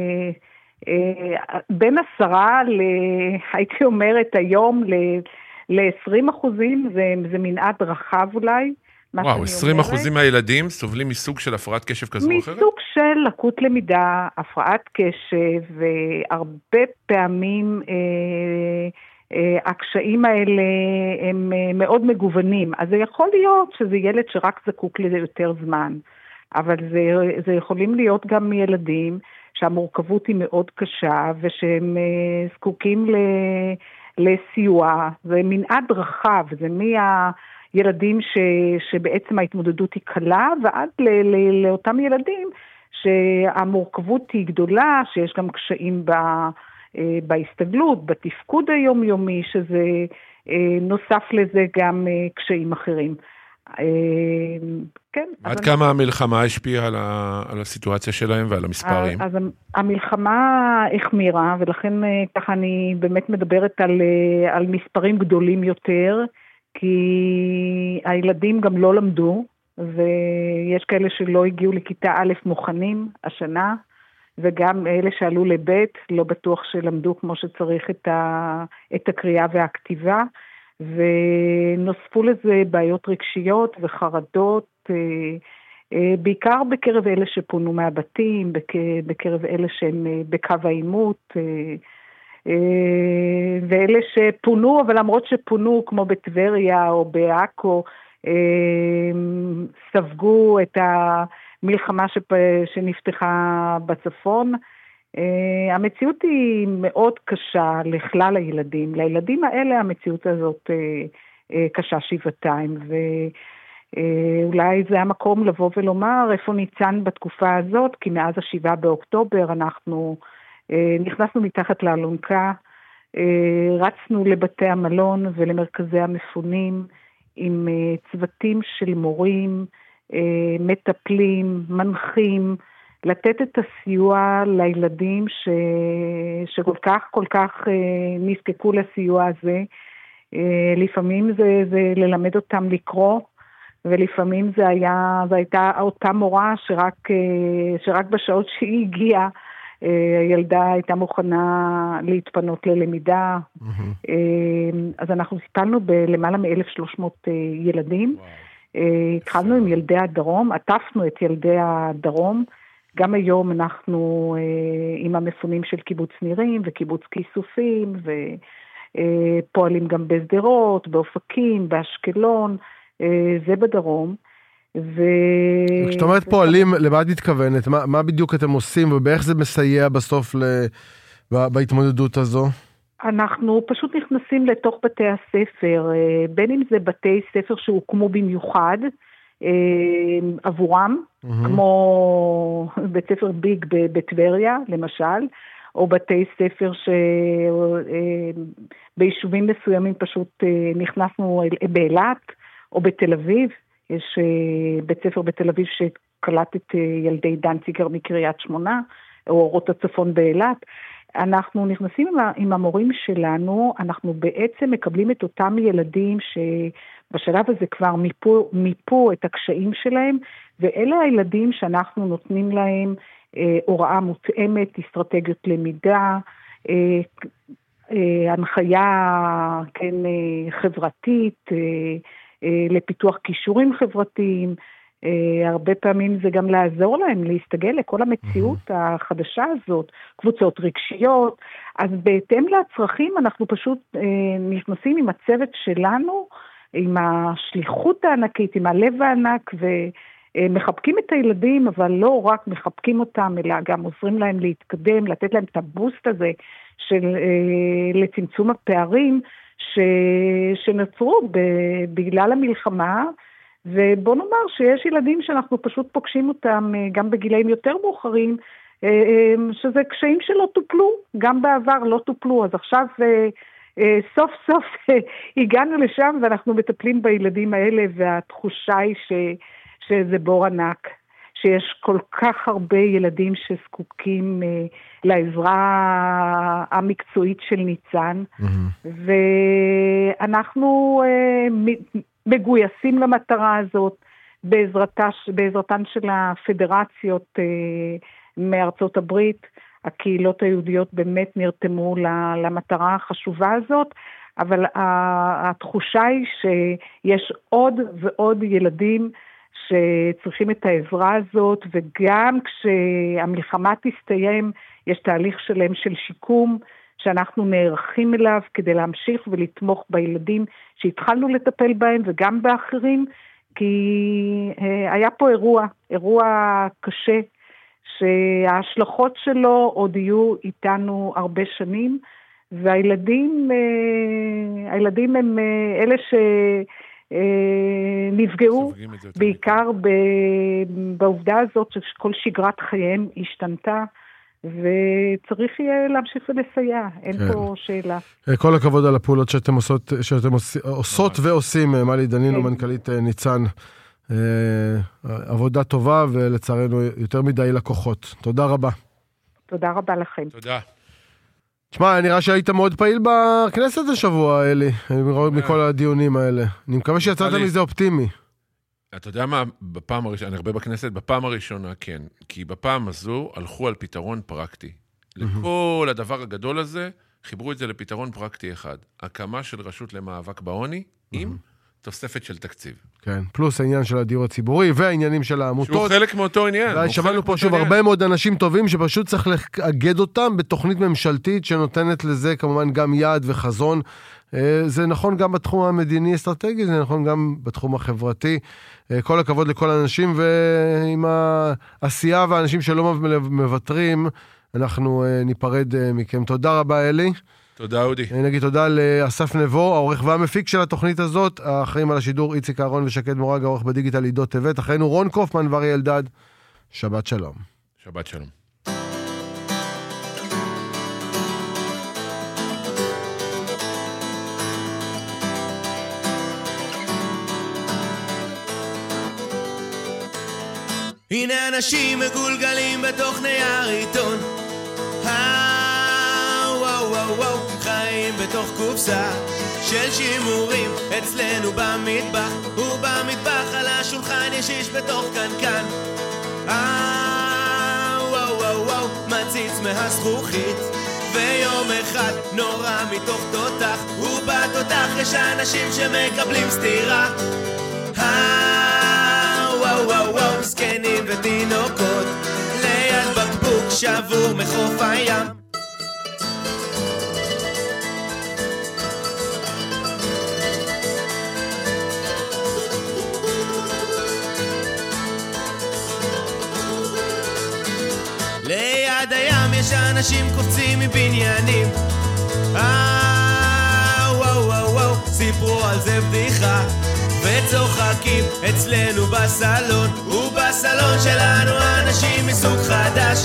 בין עשרה, הייתי אומרת היום, ל-עשרים אחוזים, זה, זה מנעד רחב אולי. וואו, עשרים אחוזים מהילדים סובלים מסוג של הפרעת קשב כזו או אחרת? מסוג של לקות למידה, הפרעת קשב, והרבה פעמים אה, אה, הקשיים האלה הם מאוד מגוונים. אז זה יכול להיות שזה ילד שרק זקוק לזה יותר זמן, אבל זה, זה יכולים להיות גם ילדים שהמורכבות היא מאוד קשה, ושהם אה, זקוקים ל... לסיוע, זה מנעד רחב, זה מהילדים ש, שבעצם ההתמודדות היא קלה, ועד ל, ל, לאותם ילדים שהמורכבות היא גדולה, שיש גם קשיים ב, בהסתגלות, בתפקוד היומיומי, שזה נוסף לזה גם קשיים אחרים. כן, עד כמה המלחמה השפיעה על, ה, על הסיטואציה שלהם ועל המספרים? אז המלחמה החמירה, ולכן ככה אני באמת מדברת על, על מספרים גדולים יותר, כי הילדים גם לא למדו, ויש כאלה שלא הגיעו לכיתה א' מוכנים השנה, וגם אלה שעלו לבית לא בטוח שלמדו כמו שצריך את, ה, את הקריאה והכתיבה, ונוספו לזה בעיות רגשיות וחרדות, בעיקר בקרב אלה שפונו מהבתים, בקרב אלה שהם בקו העימות, ואלה שפונו, אבל למרות שפונו כמו בטבריה או בעכו, ספגו את המלחמה שנפתחה בצפון. Uh, המציאות היא מאוד קשה לכלל הילדים. לילדים האלה המציאות הזאת uh, uh, קשה שבעתיים, ואולי uh, זה המקום לבוא ולומר איפה ניצן בתקופה הזאת, כי מאז השבעה באוקטובר אנחנו uh, נכנסנו מתחת לאלונקה, uh, רצנו לבתי המלון ולמרכזי המפונים עם uh, צוותים של מורים, uh, מטפלים, מנחים, לתת את הסיוע לילדים ש... שכל כך כל כך אה, נזקקו לסיוע הזה. אה, לפעמים זה, זה ללמד אותם לקרוא, ולפעמים זה היה, זה הייתה אותה מורה שרק, אה, שרק בשעות שהיא הגיעה, אה, הילדה הייתה מוכנה להתפנות ללמידה. Mm-hmm. אה, אז אנחנו טיפלנו בלמעלה מ-אלף ושלוש מאות אה, ילדים. Wow. אה, התחלנו עם ילדי הדרום, עטפנו את ילדי הדרום, גם היום אנחנו אה, עם המפונים של קיבוץ נירים וקיבוץ כיסופים, ופועלים אה, גם בסדרות, באופקים, באשקלון, אה, זה בדרום. ו... כשאת אומרת פועלים, למה את מתכוונת? מה, מה בדיוק אתם עושים ובאיך זה מסייע בסוף ל... בהתמודדות הזו? אנחנו פשוט נכנסים לתוך בתי הספר, אה, בין אם זה בתי ספר שהוקמו במיוחד, עבורם, mm-hmm. כמו בית ספר ביג בטבריה, למשל, או בתי ספר שביישובים מסוימים פשוט נכנסנו באילת, או בתל אביב, יש בית ספר בתל אביב שקלט את ילדי דנציגר מקריית שמונה, או אורות הצפון באילת, אנחנו נכנסים עם, עם המורים שלנו, אנחנו בעצם מקבלים את אותם ילדים שבשלב הזה כבר מיפו, מיפו את הקשיים שלהם, ואלה הילדים שאנחנו נותנים להם אה, הוראה מותאמת, אסטרטגיות למידה, אה, אה, הנחיה כן, אה, חברתית, אה, אה, לפיתוח כישורים חברתיים, Uh, הרבה פעמים זה גם לעזור להם להסתגל לכל המציאות mm-hmm. החדשה הזאת, קבוצות רגשיות, אז בהתאם לצרכים אנחנו פשוט uh, נכנסים עם הצוות שלנו, עם השליחות הענקית, עם הלב הענק, ומחבקים את הילדים, אבל לא רק מחבקים אותם, אלא גם עוזרים להם להתקדם, לתת להם את הבוסט הזה של, uh, לצמצום הפערים ש, שנוצרו בגלל המלחמה, ובוא נאמר שיש ילדים שאנחנו פשוט פוגשים אותם גם בגילאים יותר מאוחרים, שזה קשיים שלא טופלו, גם בעבר לא טופלו, אז עכשיו סוף סוף הגענו לשם ואנחנו מטפלים בילדים האלה, והתחושה היא ש, שזה בור ענק, שיש כל כך הרבה ילדים שזקוקים לעזרה המקצועית של ניצן, mm-hmm. ואנחנו מגויסים למטרה הזאת, בעזרתה, בעזרתן של הפדרציות אה, מארצות הברית, הקהילות היהודיות באמת נרתמו למטרה החשובה הזאת, אבל התחושה היא שיש עוד ועוד ילדים שצריכים את העזרה הזאת, וגם כשהמלחמה תסתיים, יש תהליך שלם של שיקום, שאנחנו נערכים אליו כדי להמשיך ולתמוך בילדים שהתחלנו לטפל בהם וגם באחרים, כי היה פה אירוע, אירוע קשה, שההשלכות שלו עוד יהיו איתנו הרבה שנים, והילדים, הילדים הם אלה שנפגעו, בעיקר בעובדה הזאת שכל שגרת חייהם השתנתה, וצריך יהיה להמשיך ולסייע, אין כן. פה שאלה. כל הכבוד על הפעולות שאתם עושות, שאתם עושות ועושים, מלי דנינו, כן. מנכ"לית ניצן. עבודה טובה, ולצערנו יותר מדי לקוחות. תודה רבה. תודה רבה לכם. תודה. תשמע, נראה שהיית מאוד פעיל בכנסת השבוע, אלי, מכל הדיונים האלה. אני מקווה שיצאת מזה אופטימי. אתה יודע מה, בפעם הראשונה, אני הרבה בכנסת, בפעם הראשונה כן, כי בפעם הזו הלכו על פתרון פרקטי. לכל הדבר הגדול הזה, חיברו את זה לפתרון פרקטי אחד. הקמה של רשות למאבק בעוני, עם תוספת של תקציב. כן, פלוס העניין של הדיור הציבורי, והעניינים של העמותות. שהוא חלק מאותו עניין. שמענו פה שוב הרבה מאוד אנשים טובים, שפשוט צריך לאגד אותם בתוכנית ממשלתית, שנותנת לזה כמובן גם יעד וחזון. זה נכון גם בתחום המדיני אסטרטגי, זה נכון גם בתחום החברתי. כל הכבוד לכל האנשים, ועם העשייה והאנשים שלא מבטרים, אנחנו ניפרד מכם. תודה רבה, אלי. תודה, אודי. נגיד תודה לאסף נבו, העורך והמפיק של התוכנית הזאת, האחראים על השידור איציק אהרון ושקד מורג, העורך בדיגיטל עידו טבת, אחרינו רון קופמן וארי אלדד. שבת שלום. שבת שלום. הנה אנשים מגולגלים בתוך נייר עיתון, וואו וואו וואו, חיים בתוך קופסה של שימורים אצלנו במטבח, ובמטבח על השולחן יש איש בתוך קנקן, וואו וואו וואו, מציץ מהזכוכית, ויום אחד נורא מתוך תותח, ובתותח יש אנשים שמקבלים סתירה, וואו וואו וואו, זקנים ותינוקות ליד בקבוק שבור מחוף הים. ליד הים יש אנשים קופצים מבניינים, אה וואו וואו וואו, סיפרו על זה בדיחה וצוחקים אצלנו בסלון, ובסלון שלנו אנשים מסוג חדש,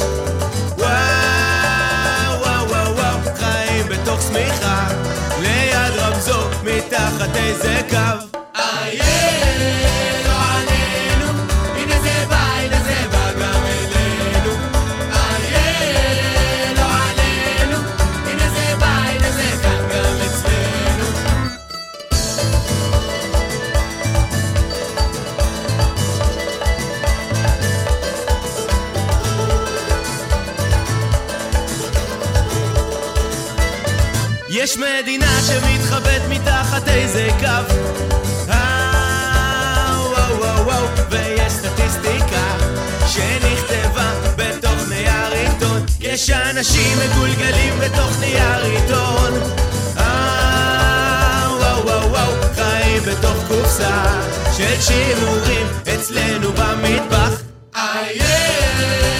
וואו וואו וואו וואו, חיים בתוך סמיכה ליד רמזור מתחת איזה קו, איי לא עלינו, הנה זה בא, הנה זה בא גם אלינו, איי לא עלינו, יש מדינה שמתחבאת מתחת איזה קו, וואו וואו וואו, ויש סטטיסטיקה שנכתבה בתוך נייר עיתון, יש אנשים מגולגלים בתוך נייר עיתון, וואו וואו וואו, חיים בתוך קופסה של שימורים אצלנו במטבח. איי